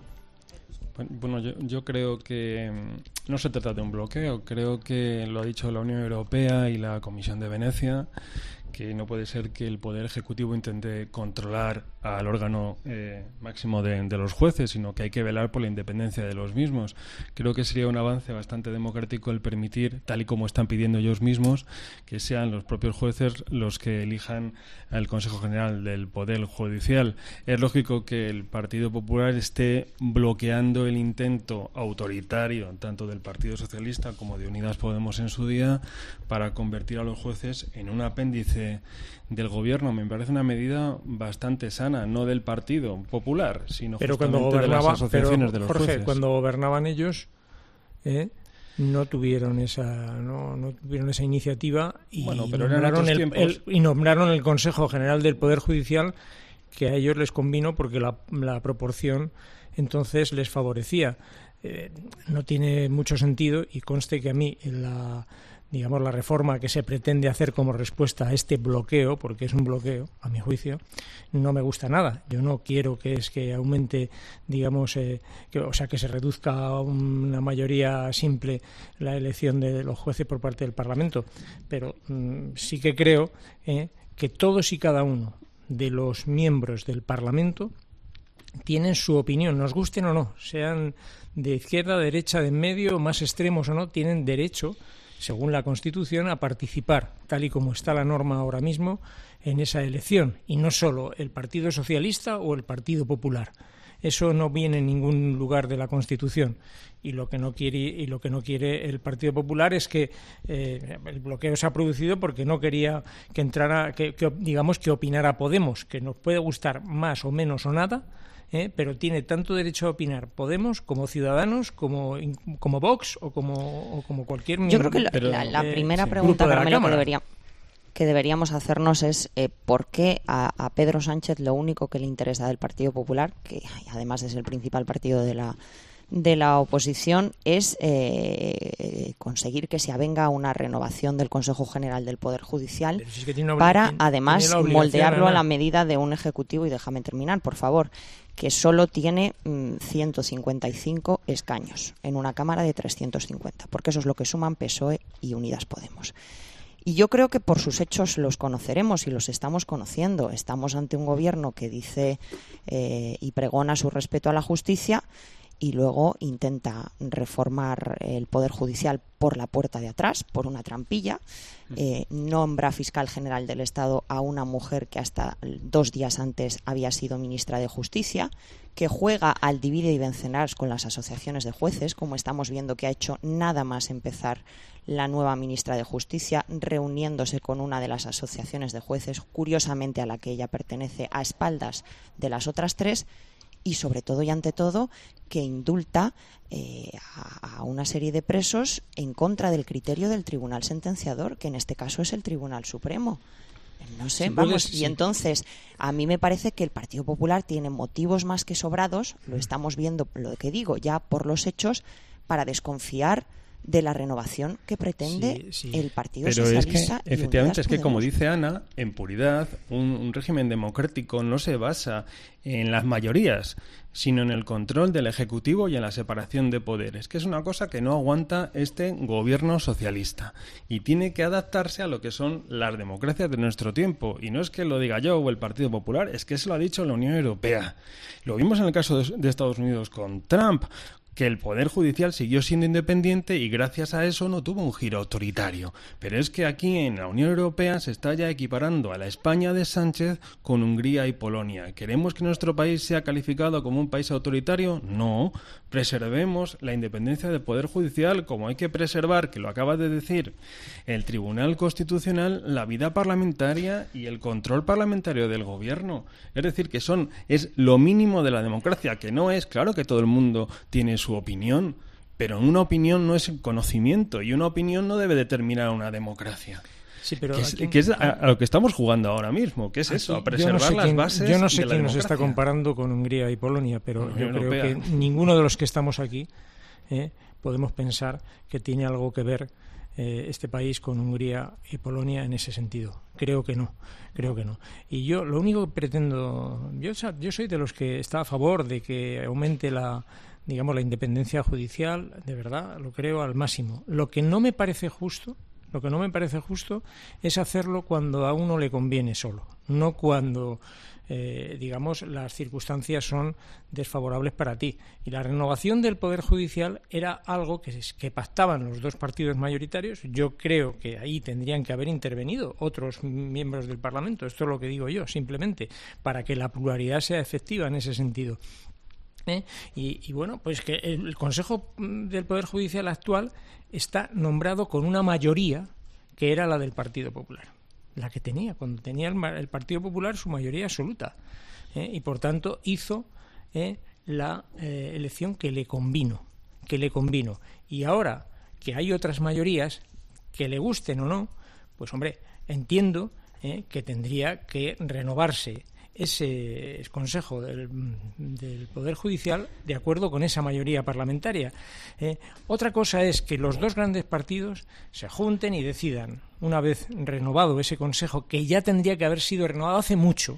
Speaker 14: Bueno, yo creo que no se trata de un bloqueo. Creo que lo ha dicho la Unión Europea y la Comisión de Venecia, que no puede ser que el Poder Ejecutivo intente controlar al órgano máximo de los jueces, sino que hay que velar por la independencia de los mismos. Creo que sería un avance bastante democrático el permitir, tal y como están pidiendo ellos mismos, que sean los propios jueces los que elijan al Consejo General del Poder Judicial. Es lógico que el Partido Popular esté bloqueando el intento autoritario, tanto del Partido Socialista como de Unidas Podemos en su día, para convertir a los jueces en un apéndice del gobierno. Me parece una medida bastante sana, no del Partido Popular, sino justamente de las asociaciones de los jueces.
Speaker 13: Cuando gobernaban ellos, no tuvieron esa iniciativa y, nombraron el Consejo General del Poder Judicial, que a ellos les convino porque la proporción entonces les favorecía. No tiene mucho sentido, y conste que a mí la reforma que se pretende hacer como respuesta a este bloqueo, porque es un bloqueo, a mi juicio, no me gusta nada. Yo no quiero que aumente, que se reduzca a una mayoría simple la elección de los jueces por parte del Parlamento, pero sí que creo que todos y cada uno de los miembros del Parlamento tienen su opinión, nos gusten o no, sean de izquierda, derecha, de en medio, más extremos o no, tienen derecho, según la Constitución, a participar, tal y como está la norma ahora mismo, en esa elección, y no solo el Partido Socialista o el Partido Popular. Eso no viene en ningún lugar de la Constitución, y lo que no quiere el Partido Popular es que el bloqueo se ha producido porque no quería que entrara, que opinara Podemos, que nos puede gustar más o menos o nada, pero tiene tanto derecho a opinar Podemos como Ciudadanos, como Vox o como cualquier miembro.
Speaker 15: Yo creo que la primera pregunta, Carmelo, que deberíamos hacernos es ¿por qué a Pedro Sánchez lo único que le interesa del Partido Popular, que además es el principal partido de la oposición, es conseguir que se avenga una renovación del Consejo General del Poder Judicial para, además, moldearlo a la medida de un Ejecutivo? Y déjame terminar, por favor, que solo tiene 155 escaños en una Cámara de 350, porque eso es lo que suman PSOE y Unidas Podemos. Y yo creo que por sus hechos los conoceremos y los estamos conociendo. Estamos ante un gobierno que dice y pregona su respeto a la justicia y luego intenta reformar el Poder Judicial por la puerta de atrás, por una trampilla. Nombra fiscal general del Estado a una mujer que hasta 2 días antes había sido ministra de Justicia, que juega al divide y vencerás con las asociaciones de jueces, como estamos viendo que ha hecho nada más empezar la nueva ministra de Justicia, reuniéndose con una de las asociaciones de jueces, curiosamente a la que ella pertenece, a espaldas de las otras 3, y sobre todo y ante todo que indulta a una serie de presos en contra del criterio del tribunal sentenciador, que en este caso es el Tribunal Supremo. No sé, y entonces a mí me parece que el Partido Popular tiene motivos más que sobrados, lo estamos viendo, lo que digo, ya por los hechos, para desconfiar de la renovación que pretende el Partido Socialista.
Speaker 14: Pero efectivamente, es que, como dice Ana, en puridad, un régimen democrático no se basa en las mayorías, sino en el control del Ejecutivo y en la separación de poderes, que es una cosa que no aguanta este gobierno socialista y tiene que adaptarse a lo que son las democracias de nuestro tiempo. Y no es que lo diga yo o el Partido Popular, es que se lo ha dicho la Unión Europea. Lo vimos en el caso de Estados Unidos con Trump, que el Poder Judicial siguió siendo independiente y gracias a eso no tuvo un giro autoritario. Pero es que aquí en la Unión Europea se está ya equiparando a la España de Sánchez con Hungría y Polonia. ¿Queremos que nuestro país sea calificado como un país autoritario? No. Preservemos la independencia del Poder Judicial, como hay que preservar, que lo acaba de decir el Tribunal Constitucional, la vida parlamentaria y el control parlamentario del gobierno. Es decir, que es lo mínimo de la democracia, que no es, claro que todo el mundo tiene su opinión, pero una opinión no es conocimiento y una opinión no debe determinar una democracia.
Speaker 13: Sí, pero
Speaker 14: que es a lo que estamos jugando ahora mismo, que es eso, a preservar las bases.
Speaker 13: Yo no sé
Speaker 14: de la
Speaker 13: quién nos
Speaker 14: democracia.
Speaker 13: está comparando con Hungría y Polonia, pero yo creo
Speaker 14: Europea.
Speaker 13: que ninguno de los que estamos aquí podemos pensar que tiene algo que ver este país con Hungría y Polonia en ese sentido. Creo que no. Y yo lo único que pretendo, yo soy de los que está a favor de que aumente la independencia judicial, de verdad, lo creo al máximo. Lo que no me parece justo es hacerlo cuando a uno le conviene solo, no cuando las circunstancias son desfavorables para ti. Y la renovación del Poder Judicial era algo que pactaban los dos partidos mayoritarios. Yo creo que ahí tendrían que haber intervenido otros miembros del Parlamento. Esto es lo que digo yo, simplemente, para que la pluralidad sea efectiva en ese sentido. Y bueno, pues que el Consejo del Poder Judicial actual está nombrado con una mayoría que era la del Partido Popular, la que tenía, cuando tenía el Partido Popular su mayoría absoluta, y por tanto hizo la elección que le convino. Y ahora que hay otras mayorías, que le gusten o no, pues hombre, entiendo que tendría que renovarse ese Consejo del Poder Judicial de acuerdo con esa mayoría parlamentaria. Otra cosa es que los dos grandes partidos se junten y decidan, una vez renovado ese Consejo, que ya tendría que haber sido renovado hace mucho,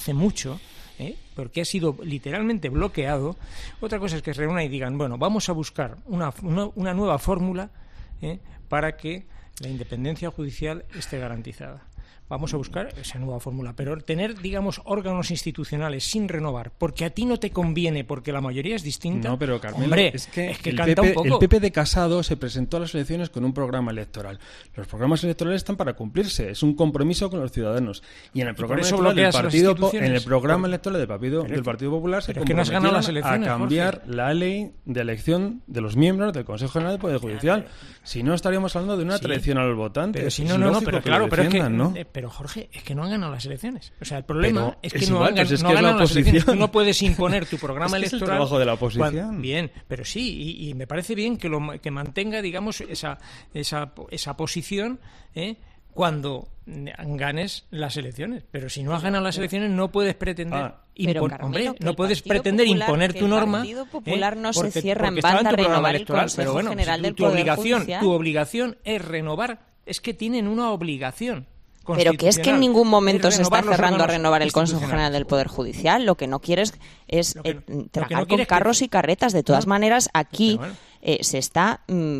Speaker 13: porque ha sido literalmente bloqueado. Otra cosa es que se reúnan y digan, bueno, vamos a buscar una nueva fórmula para que la independencia judicial esté garantizada. Vamos a buscar esa nueva fórmula, pero tener, órganos institucionales sin renovar, porque a ti no te conviene, porque la mayoría es distinta.
Speaker 14: No, pero Carmelo,
Speaker 13: hombre,
Speaker 14: es que
Speaker 13: canta un poco.
Speaker 14: El PP de Casado se presentó a las elecciones con un programa electoral. Los programas electorales están para cumplirse, es un compromiso con los ciudadanos. Y en el programa electoral del Partido del Partido Popular se comprometieron a cambiar
Speaker 13: Jorge.
Speaker 14: La ley de elección de los miembros del Consejo General del Poder Judicial. Si no, estaríamos hablando de una traición a los votantes.
Speaker 13: Pero si pero Jorge, es que no han ganado las elecciones. O sea, el problema es que no han ganado las elecciones. Tú no puedes imponer tu programa electoral.
Speaker 14: Es el trabajo de la oposición.
Speaker 13: Bien, pero sí, y me parece bien que mantenga, esa posición, cuando ganes las elecciones. Pero si no has ganado las elecciones, no puedes pretender imponer tu norma.
Speaker 15: El Partido Popular no se cierra en banda a renovar el Consejo General del Poder Judicial.
Speaker 13: Tu obligación es renovar. Es que tienen una obligación.
Speaker 15: Pero que es que en ningún momento se está cerrando a renovar el Consejo General del Poder Judicial. Lo que no quieres es tragar con carros y carretas. De todas maneras, aquí se está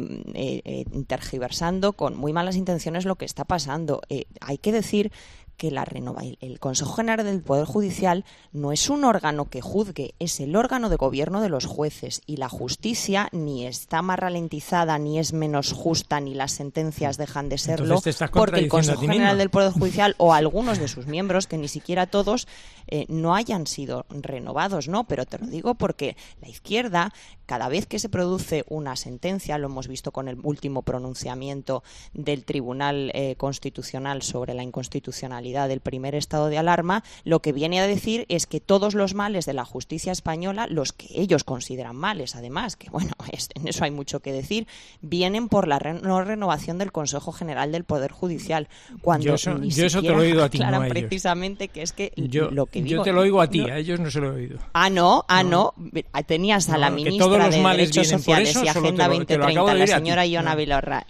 Speaker 15: tergiversando con muy malas intenciones lo que está pasando. Hay que decir que el Consejo General del Poder Judicial no es un órgano que juzgue, es el órgano de gobierno de los jueces, y la justicia ni está más ralentizada, ni es menos justa, ni las sentencias dejan de serlo, porque el Consejo General del Poder Judicial o algunos de sus miembros, que ni siquiera todos, no hayan sido renovados, ¿no? Pero te lo digo porque la izquierda, cada vez que se produce una sentencia, lo hemos visto con el último pronunciamiento del Tribunal Constitucional sobre la inconstitucionalidad del primer estado de alarma, lo que viene a decir es que todos los males de la justicia española, los que ellos consideran males, además, que bueno, en eso hay mucho que decir, vienen por la no renovación del Consejo General del Poder Judicial, cuando
Speaker 13: yo eso te lo he oído a ti,
Speaker 15: aclaran
Speaker 13: no a ellos.
Speaker 15: Precisamente que es que
Speaker 13: yo te lo oigo a ti, a ellos no se lo he oído.
Speaker 15: No. Tenías a la ministra de Derechos Sociales y Agenda 2030, la señora Iona Vilorra,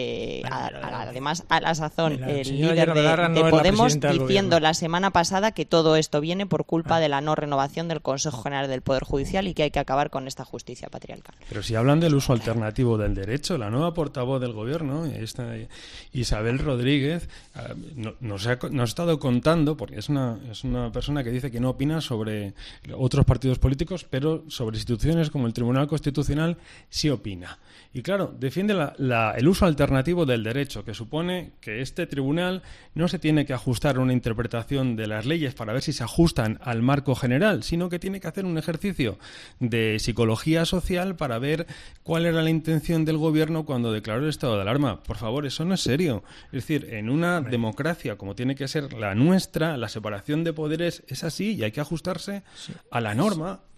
Speaker 15: además a la sazón, el líder de Podemos, diciendo la semana pasada que todo esto viene por culpa de la no renovación del Consejo General del Poder Judicial y que hay que acabar con esta justicia patriarcal.
Speaker 14: Pero si hablan del uso alternativo del derecho, la nueva portavoz del Gobierno, Isabel Rodríguez, nos ha estado contando, porque es una persona que dice que no opina sobre otros partidos políticos, pero sobre instituciones como el Tribunal Constitucional sí opina. Y claro, defiende el uso alternativo del derecho, que supone que este tribunal no se tiene que ajustar a una interpretación de las leyes para ver si se ajustan al marco general, sino que tiene que hacer un ejercicio de psicología social para ver cuál era la intención del gobierno cuando declaró el estado de alarma. Por favor, eso no es serio. Es decir, en una democracia como tiene que ser la nuestra, la separación de poderes es así y hay que ajustarse a la norma.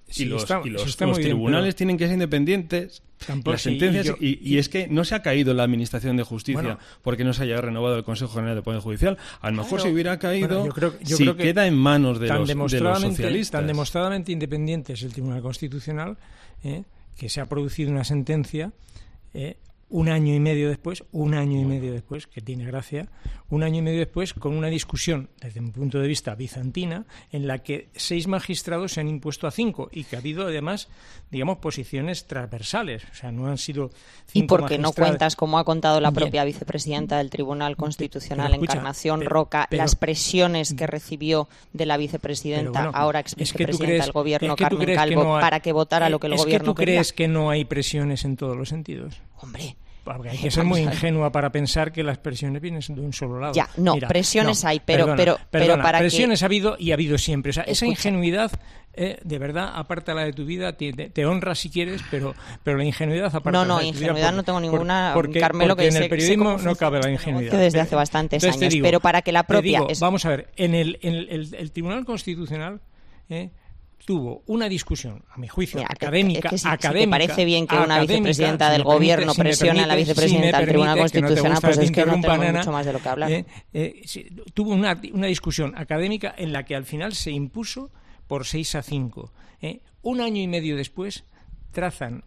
Speaker 14: los tribunales tienen que ser independientes. Las sentencias, y es que no se ha caído la Administración de Justicia porque no se haya renovado el Consejo General del Poder Judicial. A lo mejor si hubiera caído, yo creo que queda en manos de los socialistas.
Speaker 13: Tan demostradamente independiente es el Tribunal Constitucional que se ha producido una sentencia un año y medio después, que tiene gracia, un año y medio después, con una discusión, desde mi punto de vista, bizantina, en la que 6 magistrados se han impuesto a 5 y que ha habido, además, digamos, posiciones transversales. O sea, no han sido 5
Speaker 15: ¿Y por qué no cuentas, como ha contado la propia vicepresidenta del Tribunal Constitucional, Encarnación Roca, las presiones que recibió de la vicepresidenta, ahora exvicepresidenta del Gobierno, Carmen Calvo, para que votara lo que el Gobierno quería?
Speaker 13: ¿Crees que no hay presiones en todos los sentidos?
Speaker 15: Hombre,
Speaker 13: porque hay que ser muy ingenua para pensar que las presiones vienen de un solo lado.
Speaker 15: Ya, no,
Speaker 13: Mira,
Speaker 15: presiones hay, pero
Speaker 13: para presiones ha habido y ha habido siempre. O sea, esa ingenuidad, de verdad, apártala de tu vida, te honra si quieres, pero la ingenuidad apártala de tu vida.
Speaker 15: No, ingenuidad no tengo ninguna,
Speaker 13: porque
Speaker 15: Carmelo, que
Speaker 13: en el periodismo no cabe la ingenuidad.
Speaker 15: Desde hace bastantes años, pero para que la propia...
Speaker 13: Vamos a ver, en el Tribunal Constitucional... tuvo una discusión, a mi juicio, académica.
Speaker 15: Si te parece bien que una vicepresidenta del Gobierno presione a la vicepresidenta del Tribunal Constitucional, pues es que no tengo mucho más de lo que hablar.
Speaker 13: Tuvo una discusión académica en la que al final se impuso por 6-5. Un año y medio después trazan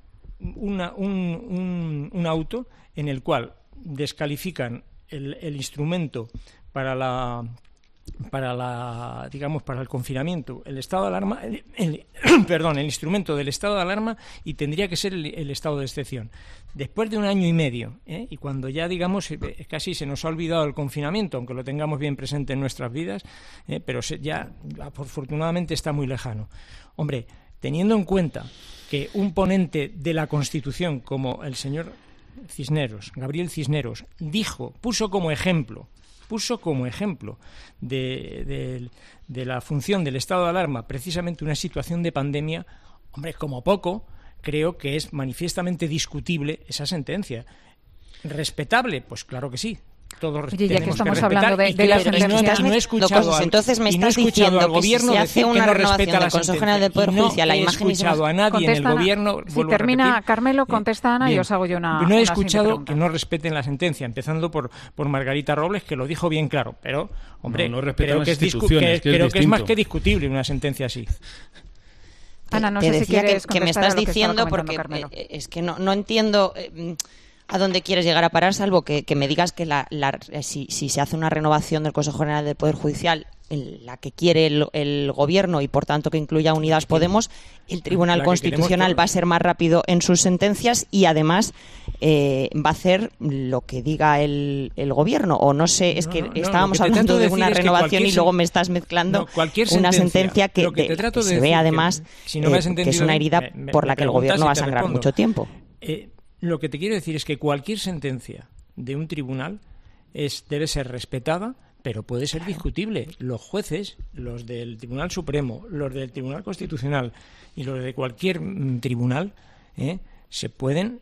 Speaker 13: un auto en el cual descalifican el instrumento para el confinamiento, el estado de alarma, el instrumento del estado de alarma, y tendría que ser el estado de excepción. Después de un año y medio, y cuando ya, digamos, casi se nos ha olvidado el confinamiento, aunque lo tengamos bien presente en nuestras vidas, pero ya afortunadamente está muy lejano. Hombre, teniendo en cuenta que un ponente de la Constitución como el señor Gabriel Cisneros, puso como ejemplo de la función del estado de alarma precisamente una situación de pandemia, hombre, como poco, creo que es manifiestamente discutible esa sentencia. ¿Respetable? Pues claro que sí. Todos
Speaker 3: Oye, ya que estamos hablando de la sentencia,
Speaker 15: no he escuchado entonces me estás diciendo
Speaker 13: al gobierno
Speaker 15: que si se hace una renovación del Consejo General del Poder Judicial, la imagen
Speaker 13: no he escuchado a nadie en el gobierno.
Speaker 3: Si termina Carmelo, contesta Ana y os hago yo una.
Speaker 13: No he escuchado que no respeten la sentencia, empezando por Margarita Robles, que lo dijo bien claro, pero hombre, creo que es más que discutible una sentencia así.
Speaker 3: Ana, no sé si quieres
Speaker 15: que me estás diciendo, porque es que no entiendo a dónde quieres llegar a parar, salvo que me digas que si se hace una renovación del Consejo General del Poder Judicial, en la que quiere el Gobierno y por tanto que incluya Unidas Podemos, el Tribunal Constitucional va a ser más rápido en sus sentencias y además va a hacer lo que diga el Gobierno, o no sé, estábamos hablando de una renovación y luego me estás mezclando una sentencia que se ve además que es una herida por la que el Gobierno va a sangrar mucho tiempo.
Speaker 13: Lo que te quiero decir es que cualquier sentencia de un tribunal debe ser respetada, pero puede ser discutible. Los jueces, los del Tribunal Supremo, los del Tribunal Constitucional y los de cualquier tribunal, se pueden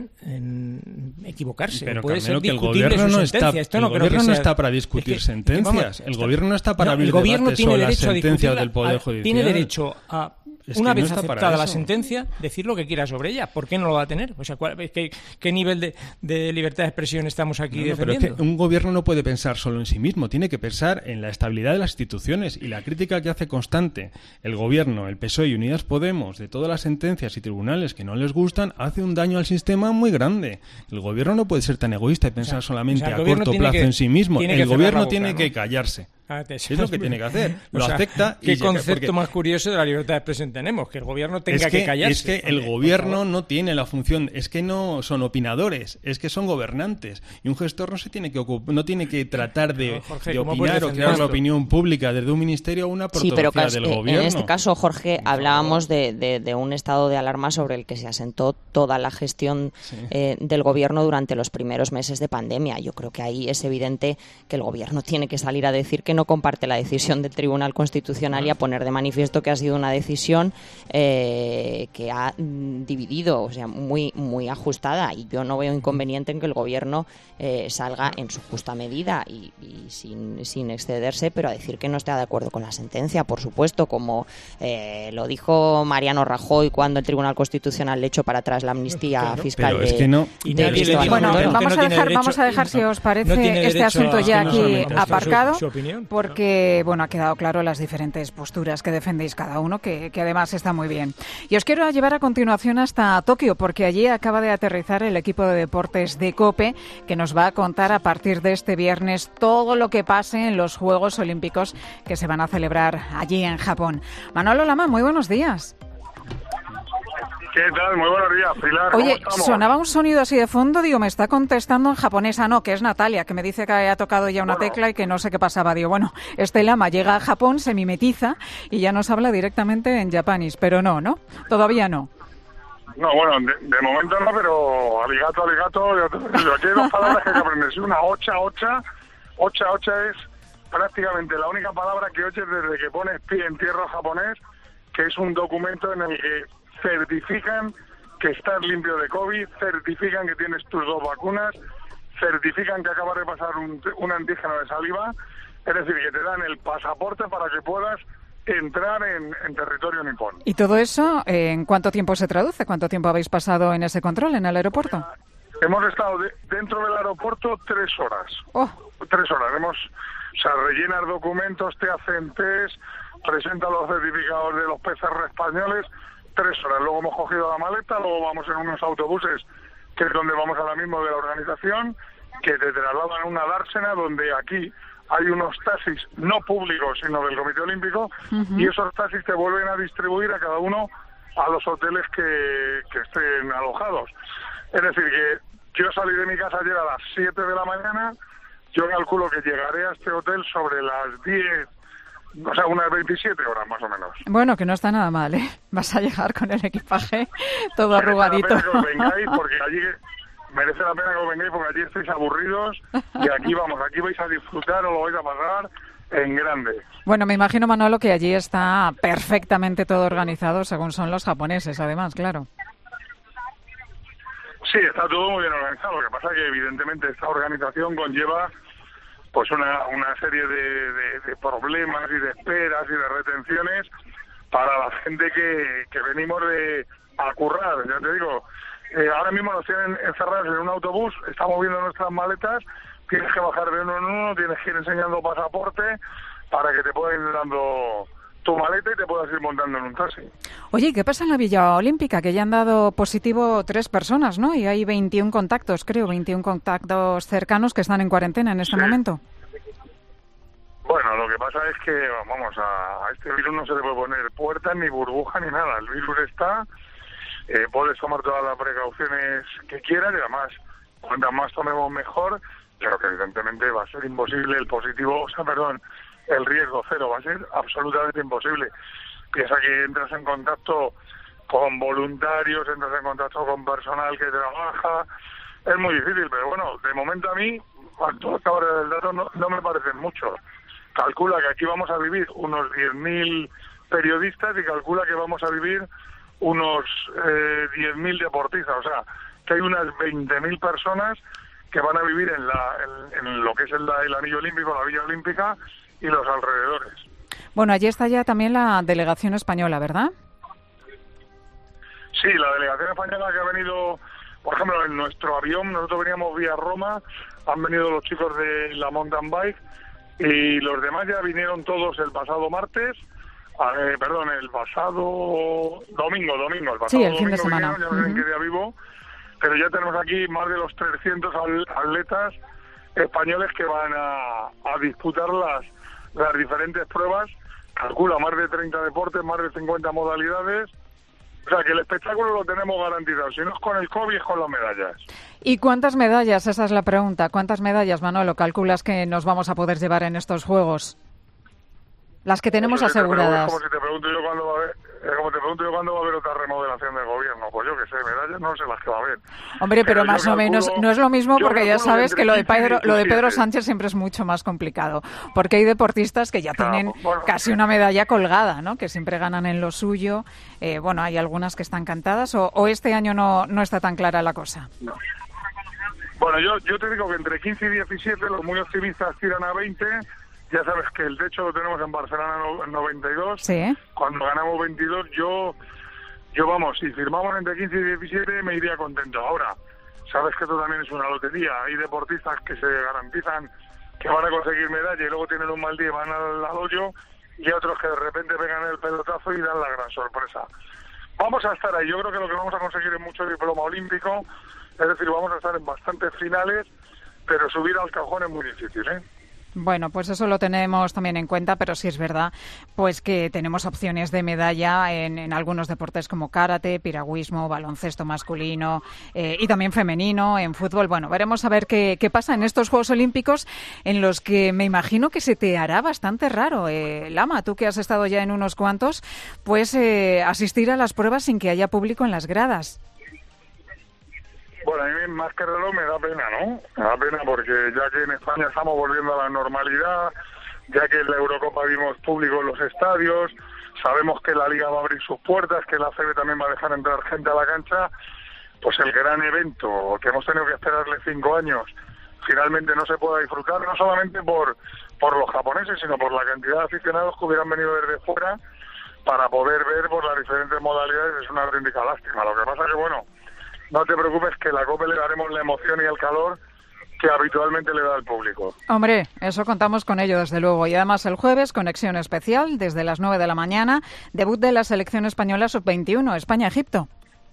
Speaker 13: equivocarse.
Speaker 14: Pero
Speaker 13: puede
Speaker 14: Carmelo,
Speaker 13: ser
Speaker 14: que el gobierno no está para discutir sentencias. El gobierno no está para abrir debates sobre las sentencias del Poder Judicial.
Speaker 13: Tiene derecho a... Una vez aceptada la sentencia, decir lo que quiera sobre ella. ¿Por qué no lo va a tener? O sea, ¿qué nivel de libertad de expresión estamos aquí defendiendo?
Speaker 14: Pero es que un gobierno no puede pensar solo en sí mismo, tiene que pensar en la estabilidad de las instituciones, y la crítica que hace constante el gobierno, el PSOE y Unidas Podemos de todas las sentencias y tribunales que no les gustan hace un daño al sistema muy grande. El gobierno no puede ser tan egoísta y pensar solamente a corto plazo en sí mismo. El gobierno tiene que callarse. Es lo que tiene que hacer. Lo acepta.
Speaker 13: ¿Qué concepto más curioso de la libertad de expresión tenemos? Que el gobierno tenga que callarse.
Speaker 14: Es que el gobierno no tiene la función, es que no son opinadores, es que son gobernantes. Y un gestor no tiene que tratar de opinar o crear la opinión pública desde un ministerio a una portavocía del gobierno.
Speaker 15: En este caso, Jorge, hablábamos de un estado de alarma sobre el que se asentó toda la gestión del gobierno durante los primeros meses de pandemia. Yo creo que ahí es evidente que el gobierno tiene que salir a decir que no no comparte la decisión del Tribunal Constitucional y a poner de manifiesto que ha sido una decisión que ha dividido, o sea, muy, muy ajustada, y yo no veo inconveniente en que el Gobierno salga en su justa medida y sin excederse, pero a decir que no está de acuerdo con la sentencia, por supuesto, como lo dijo Mariano Rajoy cuando el Tribunal Constitucional le echó para atrás la amnistía fiscal.
Speaker 14: Pero es que no.
Speaker 3: Bueno, vamos a dejar, si os parece, este asunto ya aquí aparcado, porque bueno, ha quedado claro las diferentes posturas que defendéis cada uno, que además está muy bien. Y os quiero llevar a continuación hasta Tokio, porque allí acaba de aterrizar el equipo de deportes de COPE, que nos va a contar a partir de este viernes todo lo que pase en los Juegos Olímpicos que se van a celebrar allí en Japón. Manolo Lama, muy buenos días.
Speaker 27: ¿Qué tal? Muy buenos días, Pilar.
Speaker 3: Oye, sonaba un sonido así de fondo, digo, me está contestando en japonés. No, que es Natalia, que me dice que ha tocado ya una tecla y que no sé qué pasaba. Digo, bueno, este lama llega a Japón, se mimetiza y ya nos habla directamente en japonés, pero no, todavía no.
Speaker 27: No, bueno, de momento no, pero aligato, aquí hay dos palabras que hay que aprenderse. Una, ocha es prácticamente la única palabra que oyes desde que pones pie en tierra japonés, que es un documento en el que certifican que estás limpio de COVID, certifican que tienes tus 2 vacunas, certifican que acabas de pasar un antígeno de saliva, es decir, que te dan el pasaporte para que puedas entrar en territorio nipón.
Speaker 3: ¿Y todo eso en cuánto tiempo se traduce? ¿Cuánto tiempo habéis pasado en ese control en el aeropuerto?
Speaker 27: Hemos estado dentro del aeropuerto 3 horas. 3 horas. Rellenas documentos, te hacen test, presentan los certificados de los PCR españoles, 3 horas. Luego hemos cogido la maleta, luego vamos en unos autobuses, que es donde vamos ahora mismo de la organización, que te trasladan a una dársena, donde aquí hay unos taxis no públicos, sino del Comité Olímpico, y esos taxis te vuelven a distribuir a cada uno a los hoteles que estén alojados. Es decir, que yo salí de mi casa ayer a las 7 de la mañana, yo calculo que llegaré a este hotel sobre las 10, o sea, unas 27 horas más o menos.
Speaker 3: Bueno, que no está nada mal, ¿eh? Vas a llegar con el equipaje todo arrugadito.
Speaker 27: Merece la pena que os vengáis, porque allí merece la pena que os vengáis, porque allí estáis aburridos y aquí vais a disfrutar o lo vais a pasar en grande.
Speaker 3: Bueno, me imagino, Manolo, que allí está perfectamente todo organizado según son los japoneses, además, claro.
Speaker 27: Sí, está todo muy bien organizado. Lo que pasa es que evidentemente esta organización conlleva pues una serie de problemas y de esperas y de retenciones para la gente que venimos a currar. Ya te digo, ahora mismo nos tienen encerrados en un autobús, estamos viendo nuestras maletas, tienes que bajar de uno en uno, tienes que ir enseñando pasaporte para que te puedan ir dando tu maleta y te puedas ir montando en un taxi.
Speaker 3: Oye, ¿qué pasa en la Villa Olímpica? Que ya han dado positivo 3 personas, ¿no? Y hay 21 contactos, creo, 21 contactos cercanos que están en cuarentena en este momento.
Speaker 27: Bueno, lo que pasa es que, vamos, a este virus no se le puede poner puertas, ni burbuja, ni nada. El virus está, puedes tomar todas las precauciones que quieras, y además, cuantas más tomemos mejor, pero que evidentemente va a ser imposible el riesgo cero, va a ser absolutamente imposible. Piensa que entras en contacto con voluntarios, entras en contacto con personal que trabaja, es muy difícil, pero bueno, de momento a mí, a todos los del dato no me parecen muchos. Calcula que aquí vamos a vivir unos 10.000 periodistas y calcula que vamos a vivir unos 10.000 deportistas, o sea, que hay unas 20.000 personas que van a vivir en lo que es el anillo olímpico, la Villa Olímpica y los alrededores.
Speaker 3: Bueno, allí está ya también la delegación española, ¿verdad?
Speaker 27: Sí, la delegación española que ha venido, por ejemplo, en nuestro avión, nosotros veníamos vía Roma, han venido los chicos de la mountain bike y los demás ya vinieron todos el pasado martes, el pasado domingo, el pasado
Speaker 3: sí, el fin
Speaker 27: domingo
Speaker 3: de semana.
Speaker 27: Vinieron, ya ven qué día vivo, pero ya tenemos aquí más de los 300 atletas españoles que van a disputar las diferentes pruebas, calcula más de 30 deportes, más de 50 modalidades, o sea que el espectáculo lo tenemos garantizado, si no es con el COVID es con las medallas.
Speaker 3: ¿Y cuántas medallas? Esa es la pregunta. ¿Cuántas medallas, Manolo, calculas que nos vamos a poder llevar en estos Juegos? Las que tenemos aseguradas.
Speaker 27: Es como si te pregunto yo cuándo va a haber... Como te pregunto yo cuándo va a haber otra remodelación del gobierno, pues yo qué sé, medallas no sé las que va a haber.
Speaker 3: Hombre, pero más o menos no es lo mismo, porque ya sabes que lo de Pedro Sánchez siempre es mucho más complicado, porque hay deportistas que ya tienen casi una medalla colgada, ¿no? Que siempre ganan en lo suyo. Bueno, hay algunas que están cantadas, o este año no está tan clara la cosa.
Speaker 27: No. Bueno, yo te digo que entre 15 y 17 los muy optimistas tiran a 20. Ya sabes que el techo lo tenemos en Barcelona en 92.
Speaker 3: Sí.
Speaker 27: Cuando ganamos 22, yo vamos, si firmamos entre 15 y 17 me iría contento. Ahora, sabes que esto también es una lotería. Hay deportistas que se garantizan que van a conseguir medalla y luego tienen un mal día y van al hoyo, y otros que de repente pegan el pelotazo y dan la gran sorpresa. Vamos a estar ahí. Yo creo que lo que vamos a conseguir es mucho diploma olímpico. Es decir, vamos a estar en bastantes finales, pero subir al cajón es muy difícil, ¿eh?
Speaker 3: Bueno, pues eso lo tenemos también en cuenta, pero sí es verdad pues que tenemos opciones de medalla en algunos deportes como karate, piragüismo, baloncesto masculino y también femenino, en fútbol. Bueno, veremos a ver qué pasa en estos Juegos Olímpicos, en los que me imagino que se te hará bastante raro, Lama, tú que has estado ya en unos cuantos, pues asistir a las pruebas sin que haya público en las gradas.
Speaker 27: Bueno, a mí más que reloj me da pena, ¿no? Me da pena porque ya que en España estamos volviendo a la normalidad, ya que en la Eurocopa vimos público en los estadios, sabemos que la Liga va a abrir sus puertas, que la CB también va a dejar entrar gente a la cancha, pues el gran evento que hemos tenido que esperarle 5 años, finalmente no se pueda disfrutar, no solamente por los japoneses, sino por la cantidad de aficionados que hubieran venido desde fuera para poder ver por las diferentes modalidades. Es una auténtica lástima. Lo que pasa que, bueno, no te preocupes, que la COPE le daremos la emoción y el calor que habitualmente le da al público.
Speaker 3: Hombre, eso contamos con ello, desde luego. Y además el jueves, conexión especial, desde las 9 de la mañana, debut de la selección española sub-21, España-Egipto.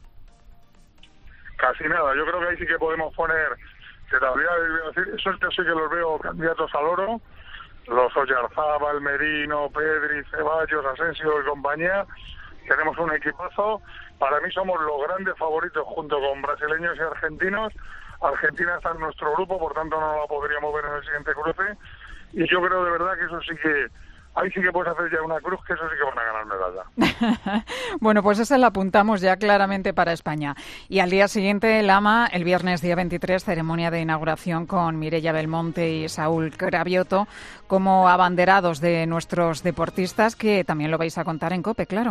Speaker 27: Casi nada, yo creo que ahí sí que podemos poner, que todavía decir, eso sí que los veo candidatos al oro, los Oyarzábal, Merino, Pedri, Ceballos, Asensio y compañía. Tenemos un equipazo. Para mí somos los grandes favoritos junto con brasileños y argentinos. Argentina está en nuestro grupo, por tanto no la podríamos ver en el siguiente cruce. Y yo creo de verdad que eso sí que... Ahí sí que puedes hacer ya una cruz, que eso sí que van a ganar medalla.
Speaker 3: Bueno, pues esa la apuntamos ya claramente para España. Y al día siguiente, Lama, el viernes día 23, ceremonia de inauguración con Mireia Belmonte y Saúl Cravioto como abanderados de nuestros deportistas, que también lo vais a contar en COPE, claro.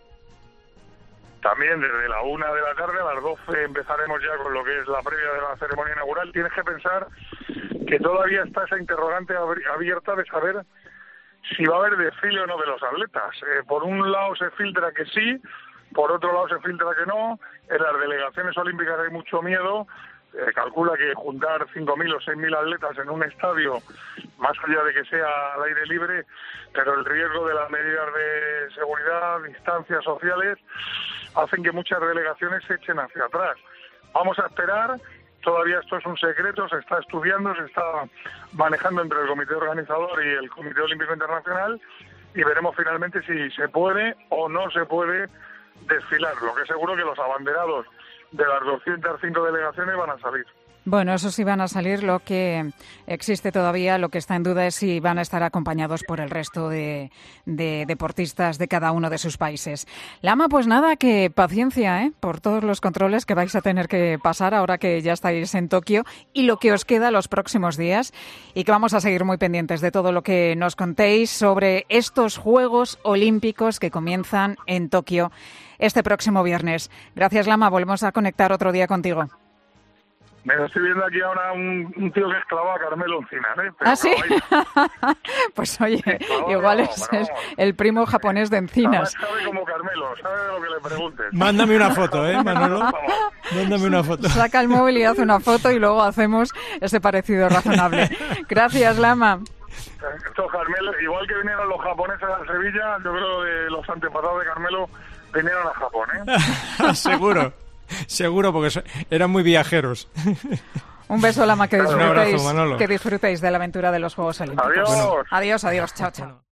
Speaker 27: También desde la 1 de la tarde a las 12 empezaremos ya con lo que es la previa de la ceremonia inaugural. Tienes que pensar que todavía está esa interrogante abierta de saber si va a haber desfile o no de los atletas. Por un lado se filtra que sí, por otro lado se filtra que no. En las delegaciones olímpicas hay mucho miedo. Calcula que juntar 5.000 o 6.000 atletas en un estadio, más allá de que sea al aire libre, pero el riesgo de las medidas de seguridad, distancias sociales, hacen que muchas delegaciones se echen hacia atrás. Vamos a esperar, todavía esto es un secreto, se está estudiando, se está manejando entre el comité organizador y el Comité Olímpico Internacional, y veremos finalmente si se puede o no se puede desfilar. Lo que es seguro que los abanderados de las 205 delegaciones van a salir.
Speaker 3: Bueno, eso sí van a salir. Lo que existe todavía, lo que está en duda es si van a estar acompañados por el resto de deportistas de cada uno de sus países. Lama, pues nada, que paciencia, por todos los controles que vais a tener que pasar ahora que ya estáis en Tokio y lo que os queda los próximos días, y que vamos a seguir muy pendientes de todo lo que nos contéis sobre estos Juegos Olímpicos que comienzan en Tokio este próximo viernes. Gracias, Lama. Volvemos a conectar otro día contigo.
Speaker 27: Me estoy viendo aquí ahora un tío que es clavado a Carmelo Encinas, ¿eh?
Speaker 3: ¿Ah, sí? Pues oye, igual es el primo japonés de Encinas.
Speaker 27: Sabe como Carmelo, sabe de lo que le preguntes.
Speaker 13: Mándame una foto, Manolo. Mándame una foto.
Speaker 3: Saca el móvil y hace una foto y luego hacemos ese parecido razonable. Gracias, Lama.
Speaker 27: Estos Carmelo, igual que vinieron los japoneses a Sevilla, yo creo que los antepasados de Carmelo vinieron a Japón,
Speaker 13: Seguro, porque eran muy viajeros.
Speaker 3: Un beso, Lama, que disfrutéis,
Speaker 13: un abrazo, Manolo.
Speaker 3: Que disfrutéis de la aventura de los Juegos Olímpicos.
Speaker 27: Adiós.
Speaker 3: Bueno. Adiós, chao.